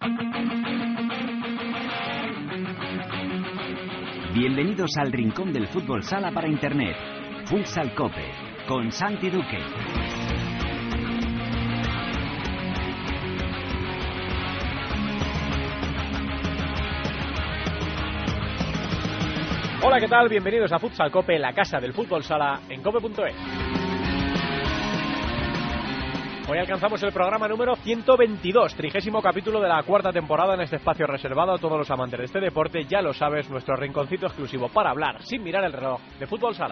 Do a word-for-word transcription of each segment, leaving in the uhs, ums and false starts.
Bienvenidos al rincón del fútbol sala para internet. Futsal Cope, con Santi Duque. Hola, ¿qué tal? Bienvenidos a Futsal Cope, la casa del fútbol sala en cope punto es. Hoy alcanzamos el programa número ciento veintidós, trigésimo capítulo de la cuarta temporada en este espacio reservado a todos los amantes de este deporte. Ya lo sabes, nuestro rinconcito exclusivo para hablar, sin mirar el reloj, de fútbol sala.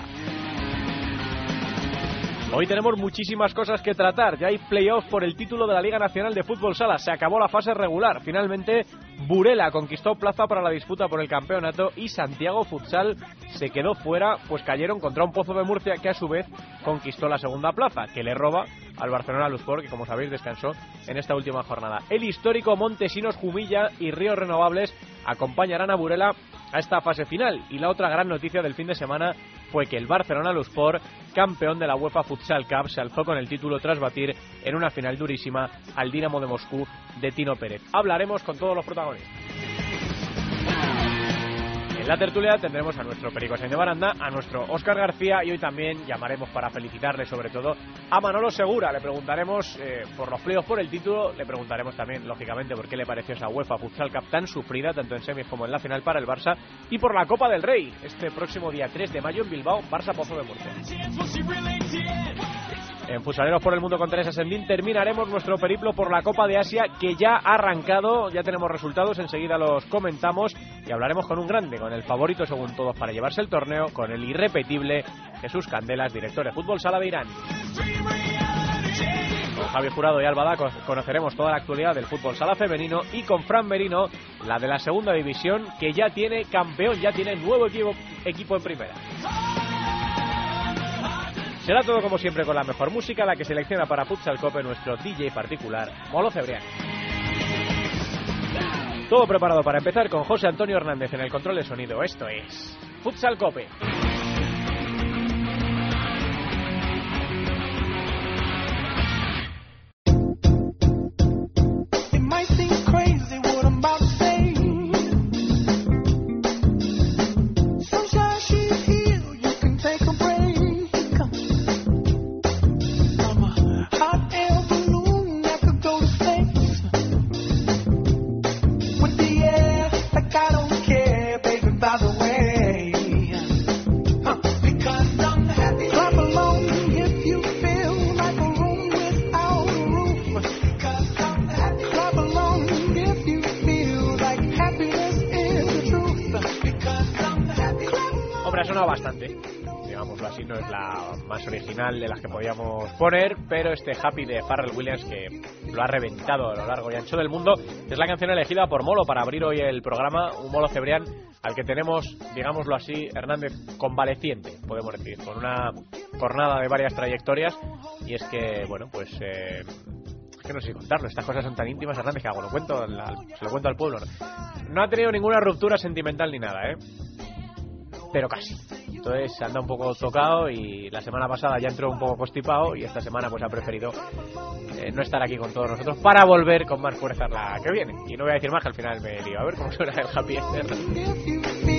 Hoy tenemos muchísimas cosas que tratar. Ya hay playoffs por el título de la Liga Nacional de Fútbol Sala. Se acabó la fase regular. Finalmente, Burela conquistó plaza para la disputa por el campeonato y Santiago Futsal se quedó fuera, pues cayeron contra un Pozo de Murcia que a su vez conquistó la segunda plaza, que le roba al Barcelona Lusport, que como sabéis descansó en esta última jornada. El histórico Montesinos, Jumilla y Ríos Renovables acompañarán a Burela a esta fase final. Y la otra gran noticia del fin de semana fue que el Barcelona Lusport, campeón de la UEFA Futsal Cup, se alzó con el título tras batir en una final durísima al Dinamo de Moscú de Tino Pérez. Hablaremos con todos los protagonistas. En la tertulia tendremos a nuestro Perico Sainz de Baranda, a nuestro Óscar García, y hoy también llamaremos para felicitarle sobre todo a Manolo Segura. Le preguntaremos eh, por los playoffs por el título, le preguntaremos también lógicamente por qué le pareció esa UEFA Futsal Cup tan sufrida tanto en semis como en la final para el Barça, y por la Copa del Rey este próximo día tres de mayo en Bilbao, Barça Pozo de Murcia. En Futsaleros por el Mundo con Teresa Sendín terminaremos nuestro periplo por la Copa de Asia, que ya ha arrancado, ya tenemos resultados, enseguida los comentamos y hablaremos con un grande, con el favorito según todos para llevarse el torneo, con el irrepetible Jesús Candelas, director de Fútbol Sala de Irán. Con Javi Jurado y Alba Da conoceremos toda la actualidad del fútbol sala femenino, y con Fran Merino, la de la segunda división, que ya tiene campeón, ya tiene nuevo equipo, equipo en primera. Será todo como siempre con la mejor música, la que selecciona para Futsal Cope nuestro D J particular, Molo Cebrián. Todo preparado para empezar con José Antonio Hernández en el control de sonido. Esto es Futsal Cope. No es la más original de las que podíamos poner, pero este Happy de Pharrell Williams, que lo ha reventado a lo largo y ancho del mundo, es la canción elegida por Molo para abrir hoy el programa. Un Molo Cebrián al que tenemos, digámoslo así, Hernández, convaleciente, podemos decir, con una jornada de varias trayectorias. Y es que, bueno, pues eh, es que no sé si contarlo, estas cosas son tan íntimas, Hernández, que hago, lo cuento, la, se lo cuento al pueblo. No ha tenido ninguna ruptura sentimental ni nada, ¿eh? Pero casi. Entonces anda un poco tocado, y la semana pasada ya entró un poco constipado, y esta semana pues ha preferido eh, no estar aquí con todos nosotros para volver con más fuerza la que viene. Y no voy a decir más, que al final me lío. A ver cómo suena el Happy este.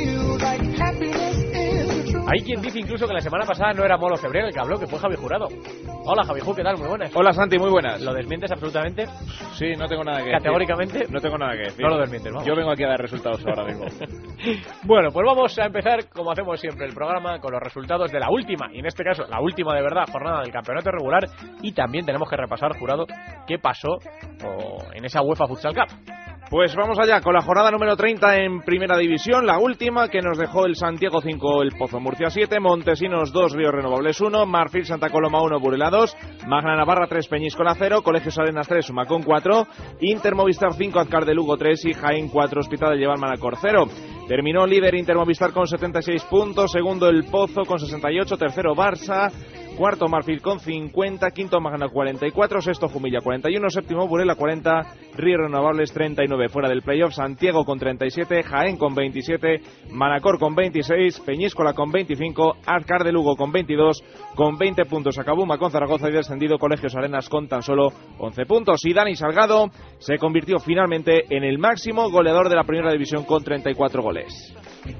Hay quien dice incluso que la semana pasada no era Molo Cebrián el que habló, que fue Javi Jurado. Hola Javi Ju, ¿qué tal? Muy buenas. Hola Santi, muy buenas. ¿Lo desmientes absolutamente? Sí, no tengo nada que ¿Categóricamente? decir. No tengo nada que decir. No lo desmientes, vamos. Yo vengo aquí a dar resultados ahora mismo. Bueno, pues vamos a empezar, como hacemos siempre, el programa con los resultados de la última, y en este caso la última de verdad, jornada del campeonato regular. Y también tenemos que repasar, Jurado, qué pasó oh, en esa UEFA Futsal Cup. Pues vamos allá con la jornada número treinta en Primera División, la última, que nos dejó el Santiago cinco, el Pozo Murcia siete, Montesinos dos, Ríos Renovables uno, Marfil Santa Coloma uno, Burela dos, Magna Navarra tres, Peñíscola cero, Colegios Arenas tres, Sumacón cuatro, Inter Movistar cinco, Azcar de Lugo tres y Jaén cuatro, Hospital de Llevar Manacor cero. Terminó líder Inter Movistar con setenta y seis puntos, segundo el Pozo con sesenta y ocho, tercero Barça, cuarto Marfil con cincuenta, quinto Magna cuarenta y cuatro, sexto Jumilla cuarenta y uno, séptimo Burela cuarenta, Ríos Renovables treinta y nueve. Fuera del playoff, Santiago con treinta y siete, Jaén con veintisiete, Manacor con veintiséis, Peñíscola con veinticinco, Arcar de Lugo con veintidós, con veinte puntos Acabuma con Zaragoza y descendido Colegios Arenas con tan solo once puntos. Y Dani Salgado se convirtió finalmente en el máximo goleador de la primera división con treinta y cuatro goles.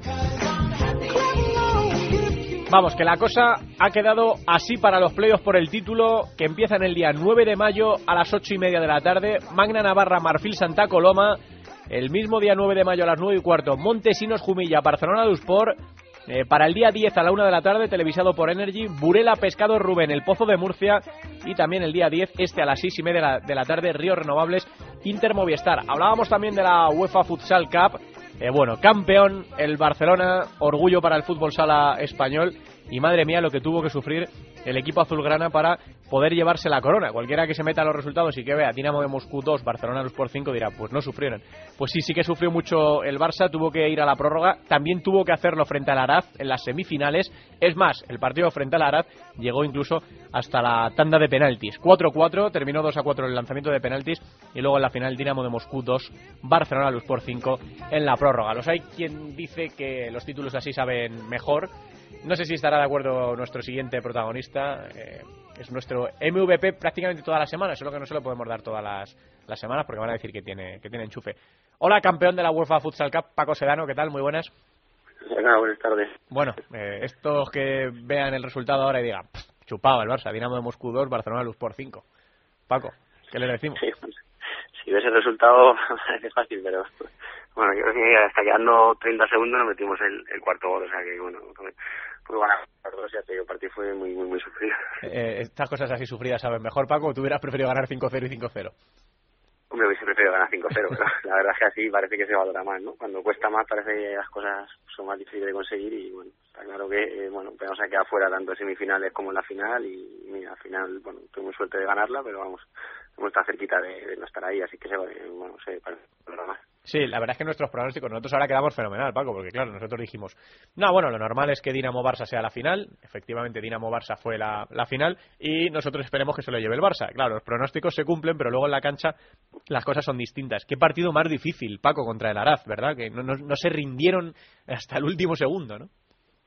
Vamos, que la cosa ha quedado así para los playoffs por el título, que empiezan el día nueve de mayo a las ocho y media de la tarde. Magna Navarra, Marfil Santa Coloma. El mismo día nueve de mayo a las nueve y cuarto, Montesinos Jumilla, Barcelona Deusport. Eh, para el día diez a la una de la tarde, televisado por Energy, Burela Pescado Rubén, El Pozo de Murcia. Y también el día diez, este a las seis y media de la, de la tarde, Ríos Renovables, Inter Movistar. Hablábamos también de la UEFA Futsal Cup. Eh, bueno, campeón el Barcelona, orgullo para el fútbol sala español, y madre mía lo que tuvo que sufrir el equipo azulgrana para poder llevarse la corona. Cualquiera que se meta a los resultados y que vea Dinamo de Moscú dos, Barcelona por cinco dirá, pues no sufrieron. Pues sí, sí que sufrió mucho el Barça, tuvo que ir a la prórroga, también tuvo que hacerlo frente al Araz en las semifinales. Es más, el partido frente al Araz llegó incluso hasta la tanda de penaltis. cuatro cuatro, terminó dos a cuatro el lanzamiento de penaltis, y luego en la final Dinamo de Moscú dos, Barcelona por cinco en la prórroga. Los hay quien dice que los títulos así saben mejor. No sé si estará de acuerdo nuestro siguiente protagonista. Eh, es nuestro M V P prácticamente todas las semanas, solo que no se lo podemos dar todas las, las semanas porque van a decir que tiene, que tiene enchufe. Hola, campeón de la UEFA Futsal Cup, Paco Sedano, ¿qué tal? Muy buenas. Hola, buenas tardes. Bueno, eh, estos que vean el resultado ahora y digan, chupado el Barça, Dinamo de Moscú dos, Barcelona Luz por cinco. Paco, ¿qué le decimos? Sí, pues, si ves el resultado parece fácil, pero bueno, yo creo que hasta quedando treinta segundos nos metimos el, el cuarto gol, o sea que bueno, pues bueno, los dos, ya te digo, el partido fue muy, muy, muy sufrido. Eh, estas cosas así sufridas saben mejor, Paco, ¿o tú hubieras preferido ganar cinco cero y cinco cero? Hombre, hubiese preferido ganar cinco cero, pero la verdad es que así parece que se valora más, ¿no? Cuando cuesta más parece que las cosas son más difíciles de conseguir y bueno, está claro que, eh, bueno, vamos a quedar fuera tanto en semifinales como en la final y mira, al final, bueno, tuvimos suerte de ganarla, pero vamos, hemos estado cerquita de, de no estar ahí, así que se, bueno, se parece más. Sí, la verdad es que nuestros pronósticos, nosotros ahora quedamos fenomenal, Paco, porque claro, nosotros dijimos, no, bueno, lo normal es que Dinamo-Barça sea la final, efectivamente Dinamo-Barça fue la, la final, y nosotros esperemos que se lo lleve el Barça. Claro, los pronósticos se cumplen, pero luego en la cancha las cosas son distintas. Qué partido más difícil, Paco, contra el Araz, ¿verdad? Que no, no, no se rindieron hasta el último segundo, ¿no?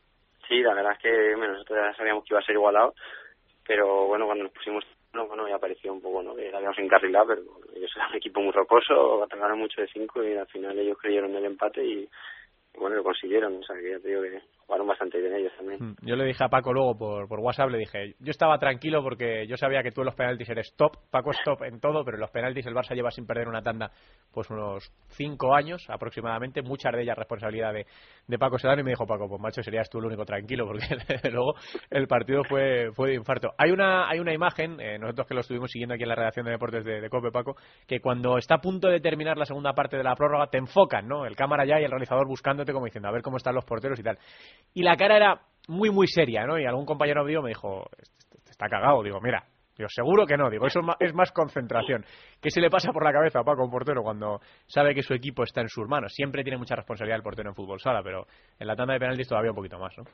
Sí, la verdad es que bueno, nosotros ya sabíamos que iba a ser igualado, pero bueno, cuando nos pusimos no, bueno, ya parecía un poco, ¿no?, que la habíamos encarrilado, pero bueno, ellos eran un equipo muy rocoso, atacaron mucho de cinco y al final ellos creyeron el empate y bueno, lo consiguieron, o sea que ya te digo que jugaron bastante bien ellos también. Yo le dije a Paco luego por, por WhatsApp, le dije, yo estaba tranquilo porque yo sabía que tú en los penaltis eres top, Paco es top en todo, pero en los penaltis el Barça lleva sin perder una tanda pues unos cinco años aproximadamente, muchas de ellas responsabilidad de, de Paco Sedano, y me dijo, Paco, pues macho, serías tú el único tranquilo porque luego el partido fue fue de infarto. Hay una hay una imagen, eh, nosotros que lo estuvimos siguiendo aquí en la redacción de deportes de, de COPE, Paco, que cuando está a punto de terminar la segunda parte de la prórroga te enfocan, ¿no?, el cámara ya y el realizador buscándote como diciendo a ver cómo están los porteros y tal. Y la cara era muy, muy seria, ¿no? Y algún compañero mío me dijo, está cagado. Digo, mira, digo, seguro que no. Digo, eso es más concentración. ¿Qué se le pasa por la cabeza a Paco, un portero, cuando sabe que su equipo está en sus manos? Siempre tiene mucha responsabilidad el portero en fútbol sala, pero en la tanda de penaltis todavía un poquito más, ¿no?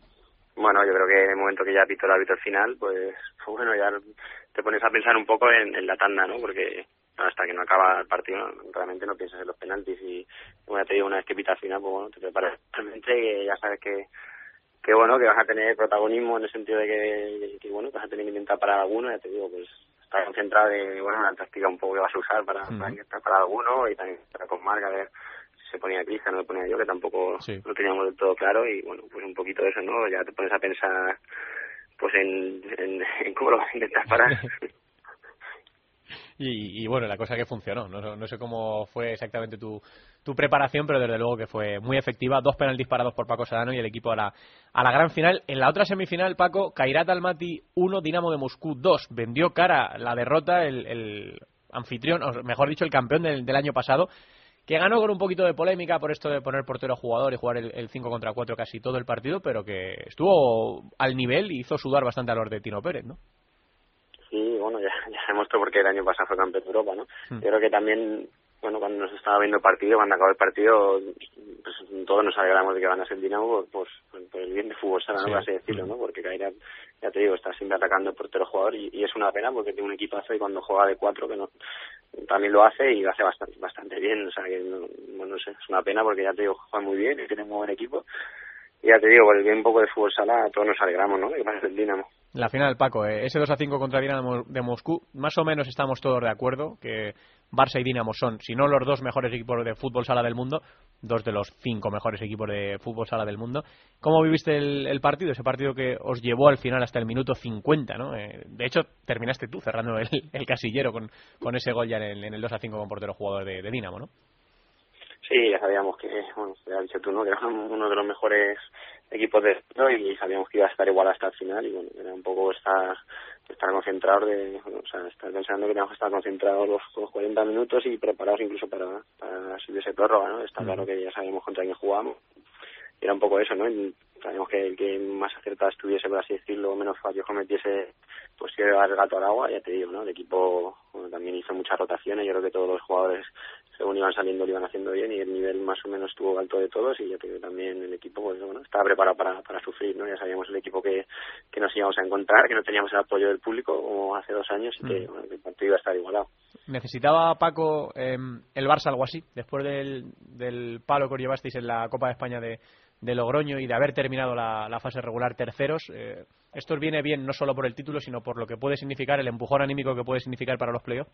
Bueno, yo creo que en el momento que ya pitó el árbitro al final, pues, pues bueno, ya te pones a pensar un poco en, en la tanda, ¿no? Porque hasta que no acaba el partido realmente no piensas en los penaltis y, bueno, te digo, una vez que pita al final, pues bueno, te preparas realmente que ya sabes que que bueno, que vas a tener protagonismo en el sentido de que, que bueno, que vas a tener que intentar parar alguno, ya te digo, pues estar concentrado de, bueno, la táctica un poco que vas a usar para, uh-huh. para intentar parar alguno y también para con Marca, a ver si se ponía Cristian o me ponía yo, que tampoco sí. lo teníamos del todo claro y bueno, pues un poquito de eso, ¿no? Ya te pones a pensar pues en, en, en cómo lo vas a intentar parar. Y, y bueno, la cosa que funcionó, no, no sé cómo fue exactamente tu, tu preparación, pero desde luego que fue muy efectiva. Dos penaltis parados por Paco Sedano y el equipo a la, a la gran final. En la otra semifinal, Paco, Kairat Almaty uno, Dinamo de Moscú dos. Vendió cara la derrota el, el anfitrión, o mejor dicho, el campeón del, del año pasado, que ganó con un poquito de polémica por esto de poner portero a jugador y jugar el, el cinco contra cuatro casi todo el partido, pero que estuvo al nivel y hizo sudar bastante a los de Tino Pérez, ¿no? Sí, bueno, ya, ya se mostró porque el año pasado fue campeón de Europa, ¿no? Mm. Yo creo que también, bueno, cuando nos estaba viendo el partido, cuando acabó el partido, pues todos nos alegramos de que ganase el Dinamo, pues por el bien de fútbol sala, ¿no? Sí. Por así decirlo, ¿no? Porque Kairat ya te digo, está siempre atacando el portero jugador y, y es una pena porque tiene un equipazo y cuando juega de cuatro que no también lo hace y lo hace bastante bastante bien, o sea que no, bueno, no sé, es una pena porque ya te digo, juega muy bien y tiene un muy buen equipo y ya te digo, por el bien poco de fútbol sala todos nos alegramos, ¿no? Que pasa el Dinamo. La final, Paco, eh, ese dos a cinco contra Dinamo de Moscú, más o menos estamos todos de acuerdo que Barça y Dinamo son, si no los dos mejores equipos de fútbol sala del mundo, dos de los cinco mejores equipos de fútbol sala del mundo. ¿Cómo viviste el, el partido? Ese partido que os llevó al final hasta el minuto cincuenta, ¿no? Eh, de hecho, terminaste tú cerrando el, el casillero con, con ese gol ya en el, en el dos a cinco con portero jugador de, de Dinamo, ¿no? Sí, ya sabíamos que, bueno, ya has dicho tú, ¿no? Que era uno de los mejores equipos de esto y sabíamos que iba a estar igual hasta el final y bueno, era un poco estar, estar concentrados de, bueno, o sea, estar pensando que teníamos que estar concentrados los, los cuarenta minutos y preparados incluso para, para si hubiese prórroga, ¿no? Está claro que ya sabíamos contra quién jugábamos y era un poco eso, ¿no? Y sabíamos que el que más acertado estuviese, por así decirlo, menos fallos cometiese, pues iba a llevar el gato al agua, ya te digo, ¿no? El equipo bueno, también hizo muchas rotaciones, yo creo que todos los jugadores según iban saliendo lo iban haciendo bien y el nivel más o menos estuvo alto de todos y ya te digo, también el equipo pues bueno, estaba preparado para, para sufrir, ¿no? Ya sabíamos el equipo que, que nos íbamos a encontrar, que no teníamos el apoyo del público como hace dos años y que, bueno, que el partido iba a estar igualado. ¿Necesitaba, Paco, eh, el Barça algo así? Después del, del palo que os llevasteis en la Copa de España de, de Logroño y de haber terminado la, la fase regular terceros, eh, ¿esto os viene bien no solo por el título, sino por lo que puede significar, el empujón anímico que puede significar para los playoffs?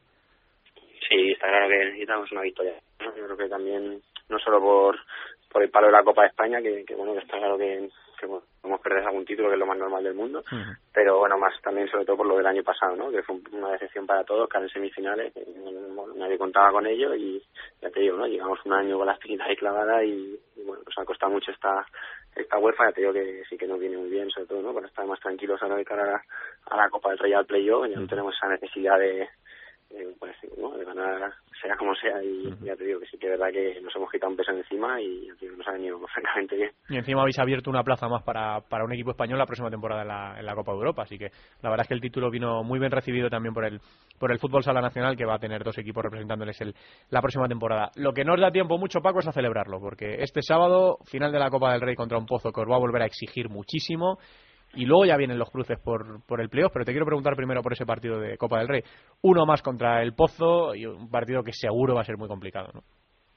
Sí, está claro que necesitamos una victoria, ¿no? Yo creo que también, no solo por, por el palo de la Copa de España, que, que bueno, que está claro que, que bueno, podemos perder algún título, que es lo más normal del mundo, uh-huh. pero bueno, más también sobre todo por lo del año pasado, ¿no? Que fue una decepción para todos, caer en semifinales, que bueno, nadie contaba con ello y ya te digo, ¿no? Llegamos un año con las espinita ahí clavada y, y bueno, nos ha costado mucho esta esta UEFA, ya te digo que sí que nos viene muy bien, sobre todo, ¿no? Para estar más tranquilos ahora de cara a, a la Copa del Rey al playoff, ya no tenemos esa necesidad de Eh, pues, ¿no? de ganar sea como sea y uh-huh. ya te digo que sí que es verdad que nos hemos quitado un peso encima y tío, nos ha venido francamente bien. Y encima habéis abierto una plaza más para, para un equipo español la próxima temporada en la, en la Copa de Europa, así que la verdad es que el título vino muy bien recibido también por el por el fútbol sala nacional, que va a tener dos equipos representándoles el, la próxima temporada. Lo que no os da tiempo mucho, Paco, es a celebrarlo, porque este sábado, final de la Copa del Rey contra un Pozo que os va a volver a exigir muchísimo. Y luego ya vienen los cruces por, por el playoff, pero te quiero preguntar primero por ese partido de Copa del Rey. Uno más contra el Pozo y un partido que seguro va a ser muy complicado, ¿no?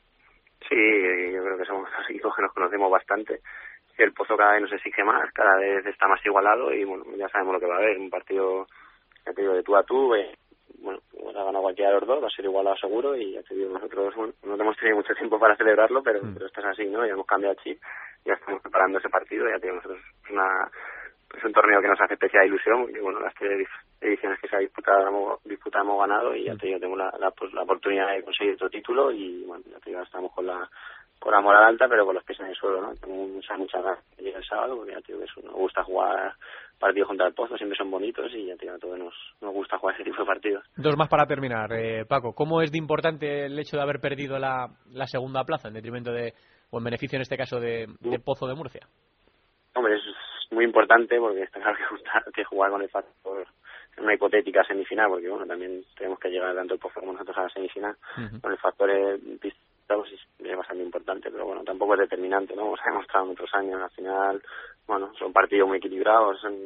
Sí, yo creo que somos dos equipos que nos conocemos bastante. El Pozo cada vez nos exige más, cada vez está más igualado y bueno, ya sabemos lo que va a haber. Un partido, ya te digo, de tú a tú, eh, bueno, ha ganado cualquiera de los dos, va a ser igualado seguro y ya te digo, nosotros bueno, no hemos tenido mucho tiempo para celebrarlo, pero, mm. pero esto es así, ¿no? Ya hemos cambiado el chip, ya estamos preparando ese partido, ya te digo, nosotros es una... Es un torneo que nos hace especial ilusión, porque bueno, las tres ediciones que se ha disputado hemos, disputado hemos ganado y ya te digo, tengo la, la, pues, la oportunidad de conseguir otro título y bueno, ya te digo, estamos con la con la moral alta, pero con los pies en el suelo, ¿no? Tengo muchas, muchas ganas de llegar el sábado, porque ya te digo, eso, nos gusta jugar partidos contra el Pozo, siempre son bonitos y ya te digo, a todos nos, nos gusta jugar ese tipo de partidos. Dos más para terminar, eh, Paco, ¿cómo es de importante el hecho de haber perdido la, la segunda plaza en detrimento de, o en beneficio en este caso de, de Pozo de Murcia? Hombre, es muy importante porque está claro que, gusta, que jugar con el factor en una hipotética semifinal, porque bueno, también tenemos que llegar tanto el Pozo como nosotros a la semifinal, uh-huh. con el factor eh, pues, es bastante importante, pero bueno, tampoco es determinante, ¿no? Como se ha demostrado en otros años, al final, bueno, son partidos muy equilibrados, son,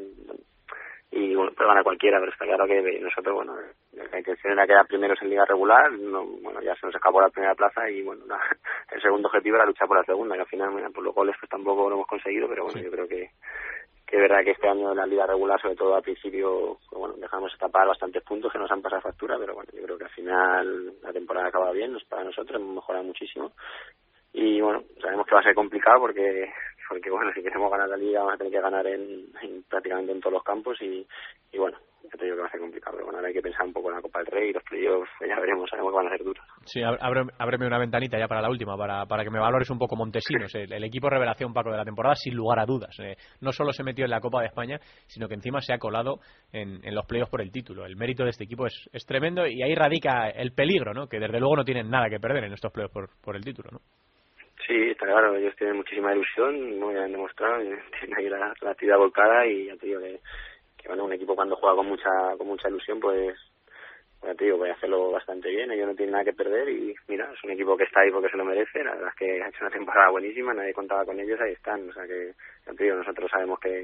y bueno, puede ganar cualquiera, pero está claro que nosotros, bueno, la intención era quedar primeros en liga regular, no, bueno, ya se nos escapó la primera plaza y bueno, la, el segundo objetivo era luchar por la segunda, que al final, bueno, por los goles pues tampoco lo hemos conseguido, pero bueno, sí. Yo creo que que es verdad que este año en la liga regular, sobre todo al principio, pues bueno, dejamos escapar bastantes puntos que nos han pasado factura, pero bueno, yo creo que al final la temporada acaba bien, nos para nosotros, hemos mejorado muchísimo y bueno, sabemos que va a ser complicado porque porque bueno, si queremos ganar la liga vamos a tener que ganar en, en prácticamente en todos los campos y, y bueno, ya te digo que va a ser complicado, pero bueno, ahora hay que pensar un poco en la Copa del Rey y los playoffs, ya veremos, sabemos que van a ser duros. Sí, ábreme, ábreme una ventanita ya para la última, para, para que me valores un poco Montesinos, el, el equipo revelación, Paco, de la temporada, sin lugar a dudas. Eh, no solo se metió en la Copa de España, sino que encima se ha colado en, en los playoffs por el título. El mérito de este equipo es, es tremendo y ahí radica el peligro, ¿no? Que desde luego no tienen nada que perder en estos playoffs por, por el título, ¿no? Sí, está claro, ellos tienen muchísima ilusión, muy bien demostrado, tienen ahí la, la actividad volcada y ya te digo que, que bueno, un equipo cuando juega con mucha con mucha ilusión, pues ya te digo, voy a hacerlo bastante bien, ellos no tienen nada que perder y mira, es un equipo que está ahí porque se lo merece, la verdad es que ha hecho una temporada buenísima, nadie contaba con ellos, ahí están, o sea que ya te digo, nosotros sabemos que,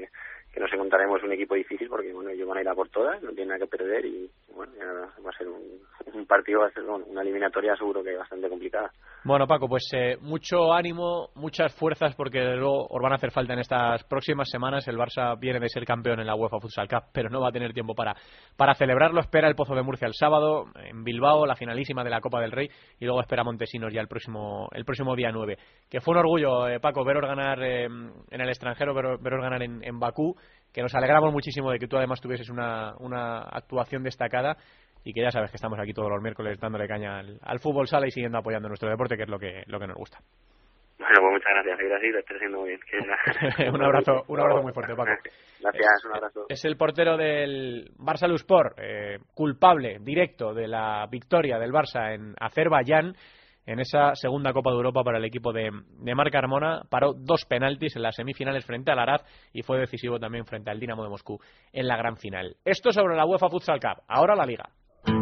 que nos encontraremos un equipo difícil porque bueno, ellos van a ir a por todas, no tienen nada que perder y bueno, ya va a ser un, un partido, va a ser bueno, una eliminatoria seguro que bastante complicada. Bueno, Paco, pues eh, mucho ánimo, muchas fuerzas porque luego os van a hacer falta en estas próximas semanas. El Barça viene de ser campeón en la UEFA Futsal Cup, pero no va a tener tiempo para, para celebrarlo. Espera el Pozo de Murcia el sábado, en Bilbao, la finalísima de la Copa del Rey, y luego espera Montesinos ya el próximo el próximo día nueve. Que fue un orgullo, eh, Paco, veros ganar eh, en el extranjero, veros, veros ganar en, en Bakú, que nos alegramos muchísimo de que tú además tuvieses una, una actuación destacada y que ya sabes que estamos aquí todos los miércoles dándole caña al, al fútbol sala y siguiendo apoyando nuestro deporte, que es lo que lo que nos gusta. Bueno, pues muchas gracias, seguir así, lo estoy haciendo muy bien. Que un abrazo un abrazo muy fuerte, Paco. Gracias, un abrazo. Es el portero del Barça Luspor, eh, culpable directo de la victoria del Barça en Azerbaiyán en esa segunda Copa de Europa para el equipo de, de Marc Carmona. Paró dos penaltis en las semifinales frente al Araz y fue decisivo también frente al Dinamo de Moscú en la gran final. Esto sobre la UEFA Futsal Cup. Ahora la Liga.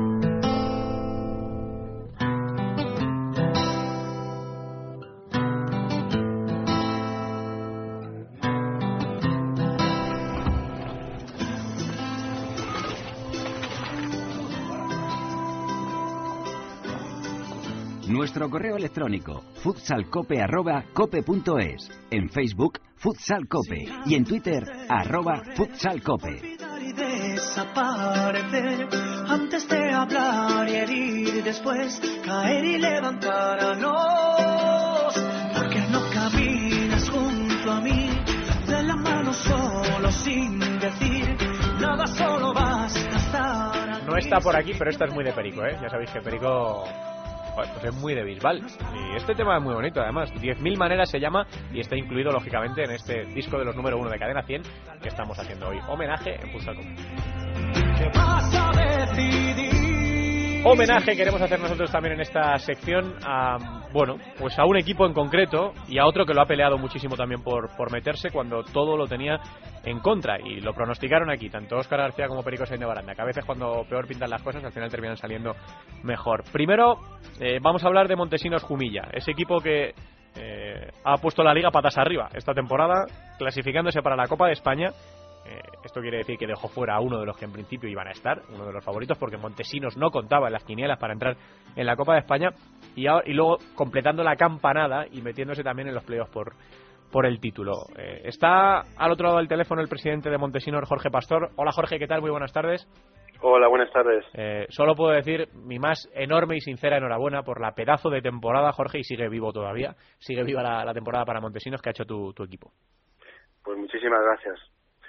Nuestro correo electrónico futsalcope arroba cope punto es, en Facebook futsalcope y en Twitter arroba futsalcope. Desaparecer antes de hablar y herir, después caer y levantarnos, porque no caminas junto a mí de la mano solo sin decir nada, solo basta estar aquí. No está por aquí, pero esta es muy de Perico, ¿eh? Ya sabéis que Perico pues es muy de Bisbal. Y este tema es muy bonito, además. diez mil maneras se llama y está incluido, lógicamente, en este disco de los número uno de Cadena cien que estamos haciendo hoy. Homenaje en Futsal Cup. Homenaje queremos hacer nosotros también en esta sección a, bueno, pues a un equipo en concreto y a otro que lo ha peleado muchísimo también por, por meterse cuando todo lo tenía en contra, y lo pronosticaron aquí tanto Óscar García como Perico Sainz de Baranda, que a veces cuando peor pintan las cosas al final terminan saliendo mejor. Primero eh, vamos a hablar de Montesinos Jumilla, ese equipo que eh, ha puesto la liga patas arriba esta temporada, clasificándose para la Copa de España. Eh, esto quiere decir que dejó fuera a uno de los que en principio iban a estar, uno de los favoritos, porque Montesinos no contaba en las quinielas para entrar en la Copa de España, y, ahora, y luego completando la campanada y metiéndose también en los playoffs por, por el título. Eh, está al otro lado del teléfono el presidente de Montesinos, Jorge Pastor. Hola Jorge, ¿qué tal? Muy buenas tardes. Hola, buenas tardes. Eh, solo puedo decir mi más enorme y sincera enhorabuena por la pedazo de temporada, Jorge, y sigue vivo todavía, sigue viva la, la temporada para Montesinos que ha hecho tu, tu equipo. Pues muchísimas gracias.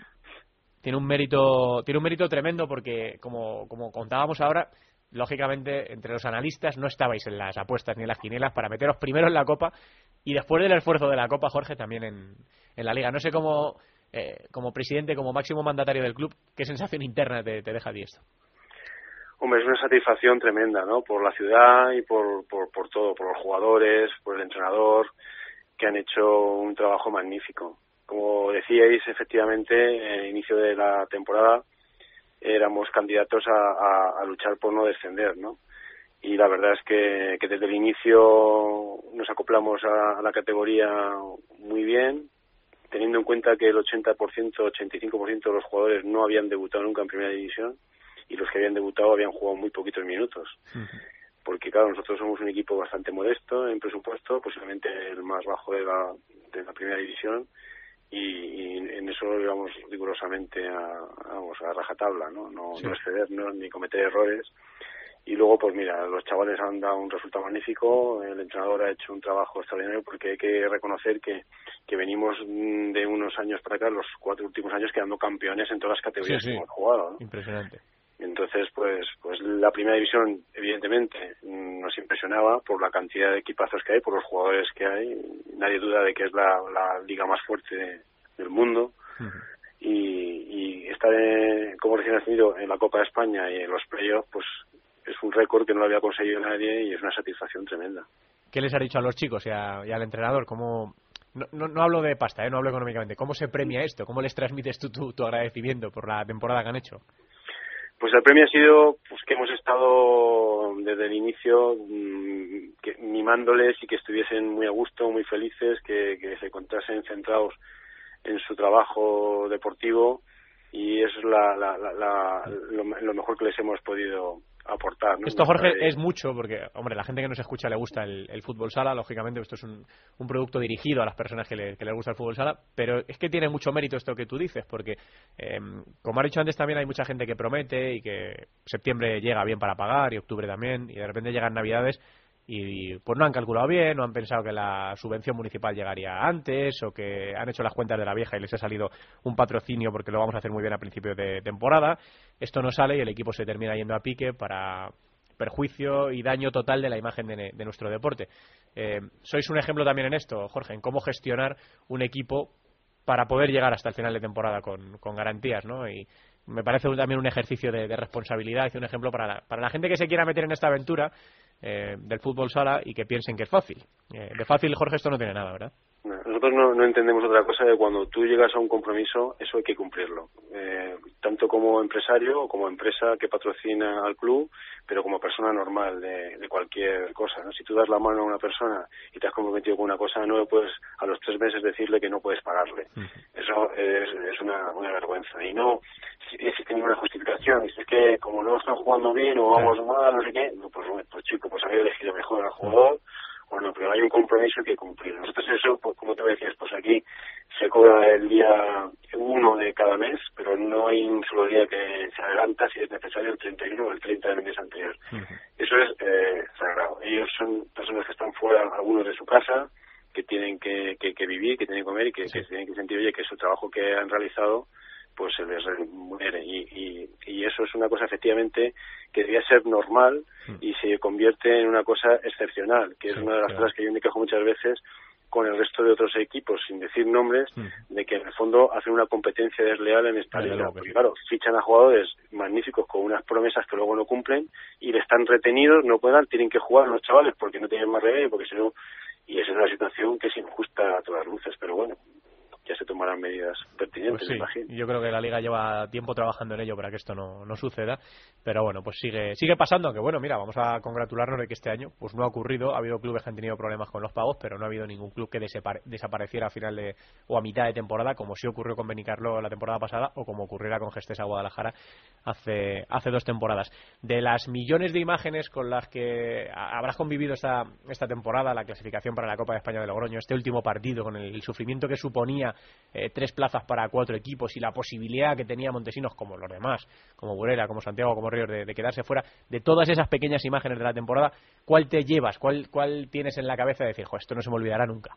Tiene un mérito, tiene un mérito tremendo porque, como, como contábamos ahora, lógicamente entre los analistas no estabais en las apuestas ni en las quinielas para meteros primero en la Copa y después del esfuerzo de la Copa, Jorge, también en, en la Liga. No sé cómo, eh, como presidente, como máximo mandatario del club, qué sensación interna te, te deja a ti esto. Hombre, es una satisfacción tremenda, ¿no? Por la ciudad y por, por, por todo, por los jugadores, por el entrenador, que han hecho un trabajo magnífico. Como decíais, efectivamente, en el inicio de la temporada éramos candidatos a, a, a luchar por no descender, ¿no? Y la verdad es que, que desde el inicio nos acoplamos a, a la categoría muy bien, teniendo en cuenta que el ochenta por ciento, ochenta y cinco por ciento de los jugadores no habían debutado nunca en Primera División y los que habían debutado habían jugado muy poquitos minutos. Uh-huh. Porque, claro, nosotros somos un equipo bastante modesto en presupuesto, posiblemente el más bajo de la, de la Primera División, y, y en eso íbamos rigurosamente a, vamos, a rajatabla, ¿no? No, sí. no excedernos ni cometer errores. Y luego, pues mira, los chavales han dado un resultado magnífico, el entrenador ha hecho un trabajo extraordinario, porque hay que reconocer que, que venimos de unos años para acá, los cuatro últimos años, quedando campeones en todas las categorías sí, sí. que hemos jugado, ¿no? Impresionante. Entonces, pues pues la Primera División, evidentemente, nos impresionaba por la cantidad de equipazos que hay, por los jugadores que hay. Nadie duda de que es la, la liga más fuerte de, del mundo. Uh-huh. Y, y estar, en, como recién ascendido, en la Copa de España y en los playoffs, pues es un récord que no lo había conseguido nadie y es una satisfacción tremenda. ¿Qué les ha dicho a los chicos y, a, y al entrenador? ¿Cómo, no, no, no hablo de pasta, ¿eh? No hablo económicamente. ¿Cómo se premia esto? ¿Cómo les transmites tú tu, tu agradecimiento por la temporada que han hecho? Pues el premio ha sido pues que hemos estado desde el inicio mmm, que, mimándoles y que estuviesen muy a gusto, muy felices, que, que se encontrasen centrados en su trabajo deportivo y eso es la, la, la, la, lo, lo mejor que les hemos podido aportar, ¿no? Esto, Jorge, es mucho porque, hombre, la gente que nos escucha le gusta el, el fútbol sala, lógicamente esto es un, un producto dirigido a las personas que, le, que les gusta el fútbol sala, pero es que tiene mucho mérito esto que tú dices, porque eh, como has dicho antes, también hay mucha gente que promete y que septiembre llega bien para pagar y octubre también, y de repente llegan navidades y pues no han calculado bien, no han pensado que la subvención municipal llegaría antes, o que han hecho las cuentas de la vieja y les ha salido un patrocinio porque lo vamos a hacer muy bien a principios de temporada. Esto no sale y el equipo se termina yendo a pique para perjuicio y daño total de la imagen de, de nuestro deporte. Eh, sois un ejemplo también en esto, Jorge, en cómo gestionar un equipo para poder llegar hasta el final de temporada con, con garantías, ¿no? Y me parece también un ejercicio de, de responsabilidad y un ejemplo para la, para la gente que se quiera meter en esta aventura eh, del fútbol sala y que piensen que es fácil. Eh, de fácil, Jorge, esto no tiene nada, ¿verdad? Nosotros no, no entendemos otra cosa de cuando tú llegas a un compromiso, eso hay que cumplirlo. Eh, tanto como empresario o como empresa que patrocina al club, pero como persona normal de, de cualquier cosa, ¿no? Si tú das la mano a una persona y te has comprometido con una cosa, no le puedes a los tres meses decirle que no puedes pagarle. Uh-huh. Eso es, es una, una vergüenza. Y no si, si tiene una justificación. Y si es que como no están jugando bien o vamos sí. mal, no sé qué, no, pues, pues chico, pues había elegido mejor al jugador. Uh-huh. Bueno, pero hay un compromiso que cumplir. Nosotros eso, pues, como te decías, pues aquí se cobra el día uno de cada mes, pero no hay un solo día que se adelanta si es necesario el treinta y uno o el treinta del mes anterior. Uh-huh. Eso es eh, sagrado. Ellos son personas que están fuera, algunos de su casa, que tienen que, que, que vivir, que tienen que comer y que, sí. que tienen que sentir, oye, que su trabajo que han realizado pues se les remunere y, y, y eso es una cosa efectivamente que debería ser normal y se convierte en una cosa excepcional, que es sí, una de las claro. cosas que yo me quejo muchas veces con el resto de otros equipos, sin decir nombres, mm. de que en el fondo hacen una competencia desleal en esta liga, porque sí. claro, fichan a jugadores magníficos con unas promesas que luego no cumplen y le están retenidos, no puedan, tienen que jugar los chavales porque no tienen más remedio, porque si no, y esa es una situación que es injusta a todas luces, pero bueno, ya se tomarán medidas pertinentes, pues sí, me imagino. Yo creo que la Liga lleva tiempo trabajando en ello para que esto no, no suceda, pero bueno, pues sigue sigue pasando, aunque bueno, mira, vamos a congratularnos de que este año pues no ha ocurrido, ha habido clubes que han tenido problemas con los pagos, pero no ha habido ningún club que desapare- desapareciera a final de o a mitad de temporada, como sí ocurrió con Benicarló la temporada pasada o como ocurriera con Gestesa Guadalajara hace hace dos temporadas. De las millones de imágenes con las que habrás convivido esta esta temporada, la clasificación para la Copa de España de Logroño, este último partido con el, el sufrimiento que suponía Eh, tres plazas para cuatro equipos y la posibilidad que tenía Montesinos, como los demás, como Burela, como Santiago, como Ríos, de, de quedarse fuera, de todas esas pequeñas imágenes de la temporada, ¿cuál te llevas? ¿Cuál, cuál tienes en la cabeza de decir, jo, esto no se me olvidará nunca?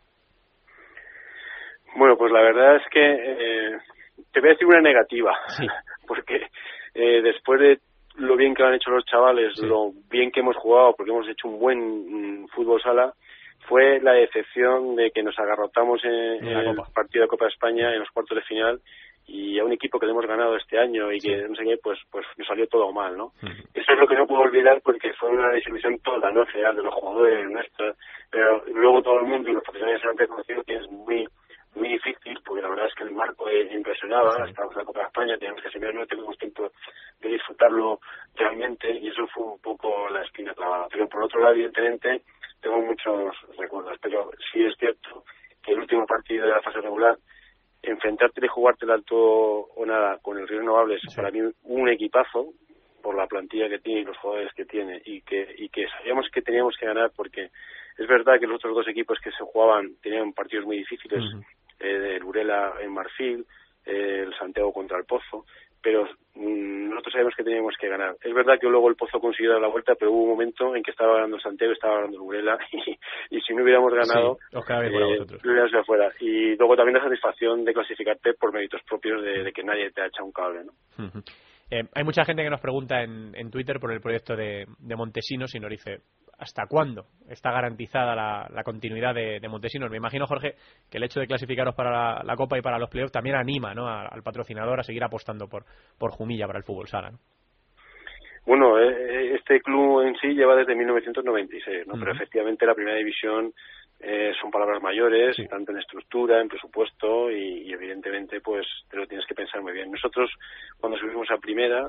Bueno, pues la verdad es que eh, te voy a decir una negativa, sí. porque eh, después de lo bien que han hecho los chavales, sí. lo bien que hemos jugado, porque hemos hecho un buen mm, fútbol sala, fue la decepción de que nos agarrotamos en, en el partido de Copa de España en los cuartos de final y a un equipo que le hemos ganado este año y sí. que no sé qué, pues pues nos salió todo mal, ¿no? Uh-huh. Eso es lo que no puedo olvidar porque fue una desilusión toda, ¿no? Real de los jugadores nuestros, pero luego todo el mundo y los profesionales han reconocido que es muy muy difícil porque la verdad es que el marco impresionaba, sí. estábamos en la Copa de España, teníamos que asimilarlo, no tuvimos tiempo de disfrutarlo realmente y eso fue un poco la espina clavada, pero por otro lado evidentemente tengo muchos recuerdos, pero sí es cierto que el último partido de la fase regular, enfrentarte y jugártela al todo o nada con el Ríos Renovables, sí. para mí un equipazo por la plantilla que tiene y los jugadores que tiene y que y que sabíamos que teníamos que ganar porque es verdad que los otros dos equipos que se jugaban tenían partidos muy difíciles, uh-huh. eh, el Burela en Marfil, eh, el Santiago contra el Pozo, pero mmm, nosotros sabemos que teníamos que ganar. Es verdad que luego el Pozo consiguió dar la vuelta, pero hubo un momento en que estaba ganando el Santiago y estaba ganando el Burela y, y si no hubiéramos ganado, sí, os queda bien para vosotros. Lo hubiéramos ido afuera. Y luego también la satisfacción de clasificarte por méritos propios de, de que nadie te ha echado un cable, ¿no? Uh-huh. Eh, hay mucha gente que nos pregunta en, en Twitter por el proyecto de, de Montesinos y nos dice ¿hasta cuándo está garantizada la, la continuidad de, de Montesinos? Me imagino, Jorge, que el hecho de clasificaros para la, la Copa y para los playoffs también anima, ¿no?, a, al patrocinador a seguir apostando por, por Jumilla para el fútbol sala, ¿no? Bueno, eh, este club en sí lleva desde mil novecientos noventa y seis, ¿no? Uh-huh. Pero efectivamente la primera división eh, son palabras mayores, sí. tanto en estructura, en presupuesto y, y evidentemente pues te lo tienes que pensar muy bien. Nosotros cuando subimos a primera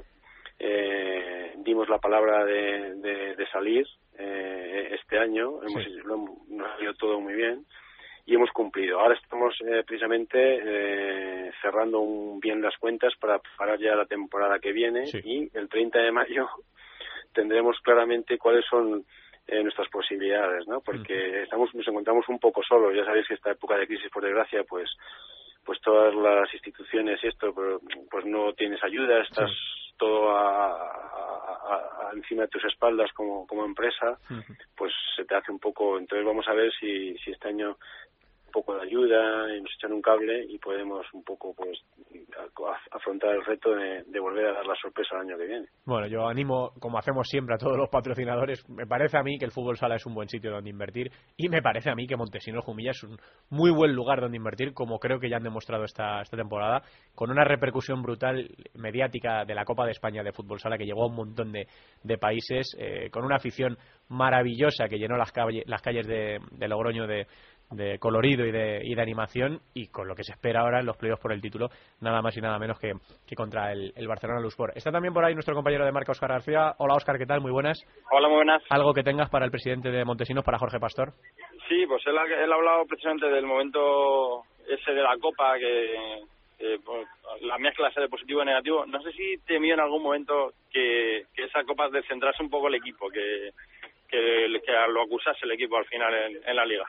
eh, dimos la palabra de, de, de salir eh, este año, hemos, sí. lo hemos, nos ha ido todo muy bien y hemos cumplido. Ahora estamos eh, precisamente eh, cerrando un, bien las cuentas para preparar ya la temporada que viene, sí. Y el treinta de mayo tendremos claramente cuáles son eh, nuestras posibilidades, ¿no? Porque uh-huh. estamos nos encontramos un poco solos. Ya sabéis que esta época de crisis, por desgracia, pues pues todas las instituciones y esto, pues, pues no tienes ayuda, estás sí. todo a, a, a, encima de tus espaldas como, como empresa, uh-huh. pues se te hace un poco. Entonces vamos a ver si, si este año un poco de ayuda y nos echan un cable y podemos un poco pues afrontar el reto de, de volver a dar la sorpresa el año que viene. Bueno, yo animo, como hacemos siempre, a todos los patrocinadores. Me parece a mí que el fútbol sala es un buen sitio donde invertir y me parece a mí que Montesinos Jumilla es un muy buen lugar donde invertir, como creo que ya han demostrado esta, esta temporada, con una repercusión brutal mediática de la Copa de España de fútbol sala que llegó a un montón de, de países, eh, con una afición maravillosa que llenó las, calle, las calles de, de Logroño de de colorido y de, y de animación, y con lo que se espera ahora en los playoffs por el título, nada más y nada menos que, que contra el, el Barcelona Luspor. Está también por ahí nuestro compañero de marca, Óscar García. Hola, Óscar, ¿qué tal? Muy buenas. Hola, muy buenas. ¿Algo que tengas para el presidente de Montesinos, para Jorge Pastor? Sí, pues él ha, él ha hablado precisamente del momento ese de la Copa, que eh, pues, la mezcla ese de positivo y negativo. No sé si temió en algún momento que, que esa Copa descentrase un poco el equipo, que, que, que lo acusase el equipo al final en, en la Liga.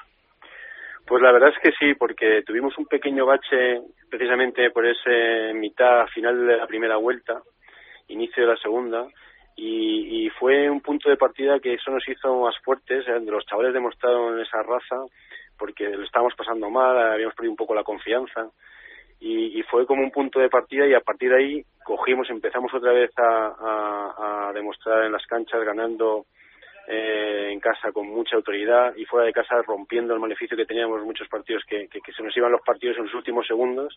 Pues la verdad es que sí, porque tuvimos un pequeño bache precisamente por ese mitad final de la primera vuelta, inicio de la segunda, y, y fue un punto de partida que eso nos hizo más fuertes. Eh, los chavales demostraron esa raza porque lo estábamos pasando mal, habíamos perdido un poco la confianza, y, y fue como un punto de partida, y a partir de ahí cogimos, empezamos otra vez a, a, a demostrar en las canchas, ganando Eh, en casa con mucha autoridad y fuera de casa rompiendo el maleficio que teníamos muchos partidos que, que, que se nos iban los partidos en los últimos segundos,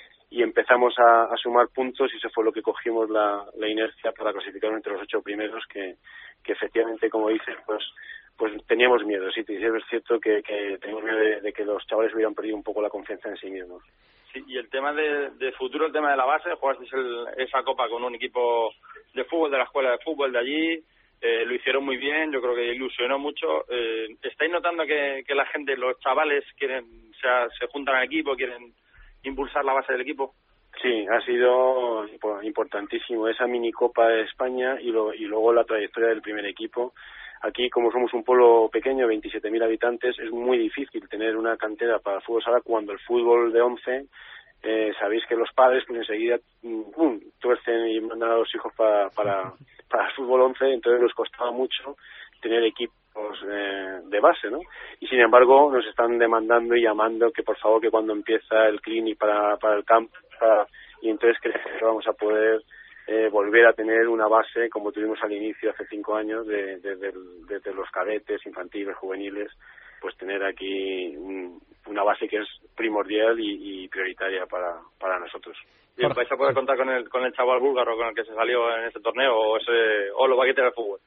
y empezamos a, a sumar puntos, y eso fue lo que cogimos la, la inercia para clasificar entre los ocho primeros, que, que efectivamente, como dices, pues pues teníamos miedo. Sí, es cierto que, que teníamos miedo de, de que los chavales hubieran perdido un poco la confianza en sí mismos. Sí, y el tema de, de futuro, el tema de la base, jugasteis el, esa copa con un equipo de fútbol de la escuela de fútbol de allí. Eh, lo hicieron muy bien, yo creo que ilusionó mucho. Eh, ¿Estáis notando que, que la gente, los chavales, quieren, o sea, se juntan al equipo, quieren impulsar la base del equipo? Sí, ha sido importantísimo esa minicopa de España y, lo, y luego la trayectoria del primer equipo. Aquí, como somos un pueblo pequeño, veintisiete mil habitantes, es muy difícil tener una cantera para el fútbol sala, cuando el fútbol de once, eh, sabéis que los padres pues enseguida um, tuercen y mandan a los hijos para, para, para el fútbol once, entonces nos costaba mucho tener equipos eh, de base, ¿no? Y sin embargo nos están demandando y llamando que por favor que cuando empieza el clinic para, para el campo, para, y entonces creemos que vamos a poder eh, volver a tener una base como tuvimos al inicio hace cinco años, de, de, de, de, de los cadetes, infantiles, juveniles, pues tener aquí un, una base que es primordial y, y prioritaria para, para nosotros. ¿Y vais a poder contar con el con el chaval búlgaro con el que se salió en este torneo, o ese o lo va a quitar el fútbol?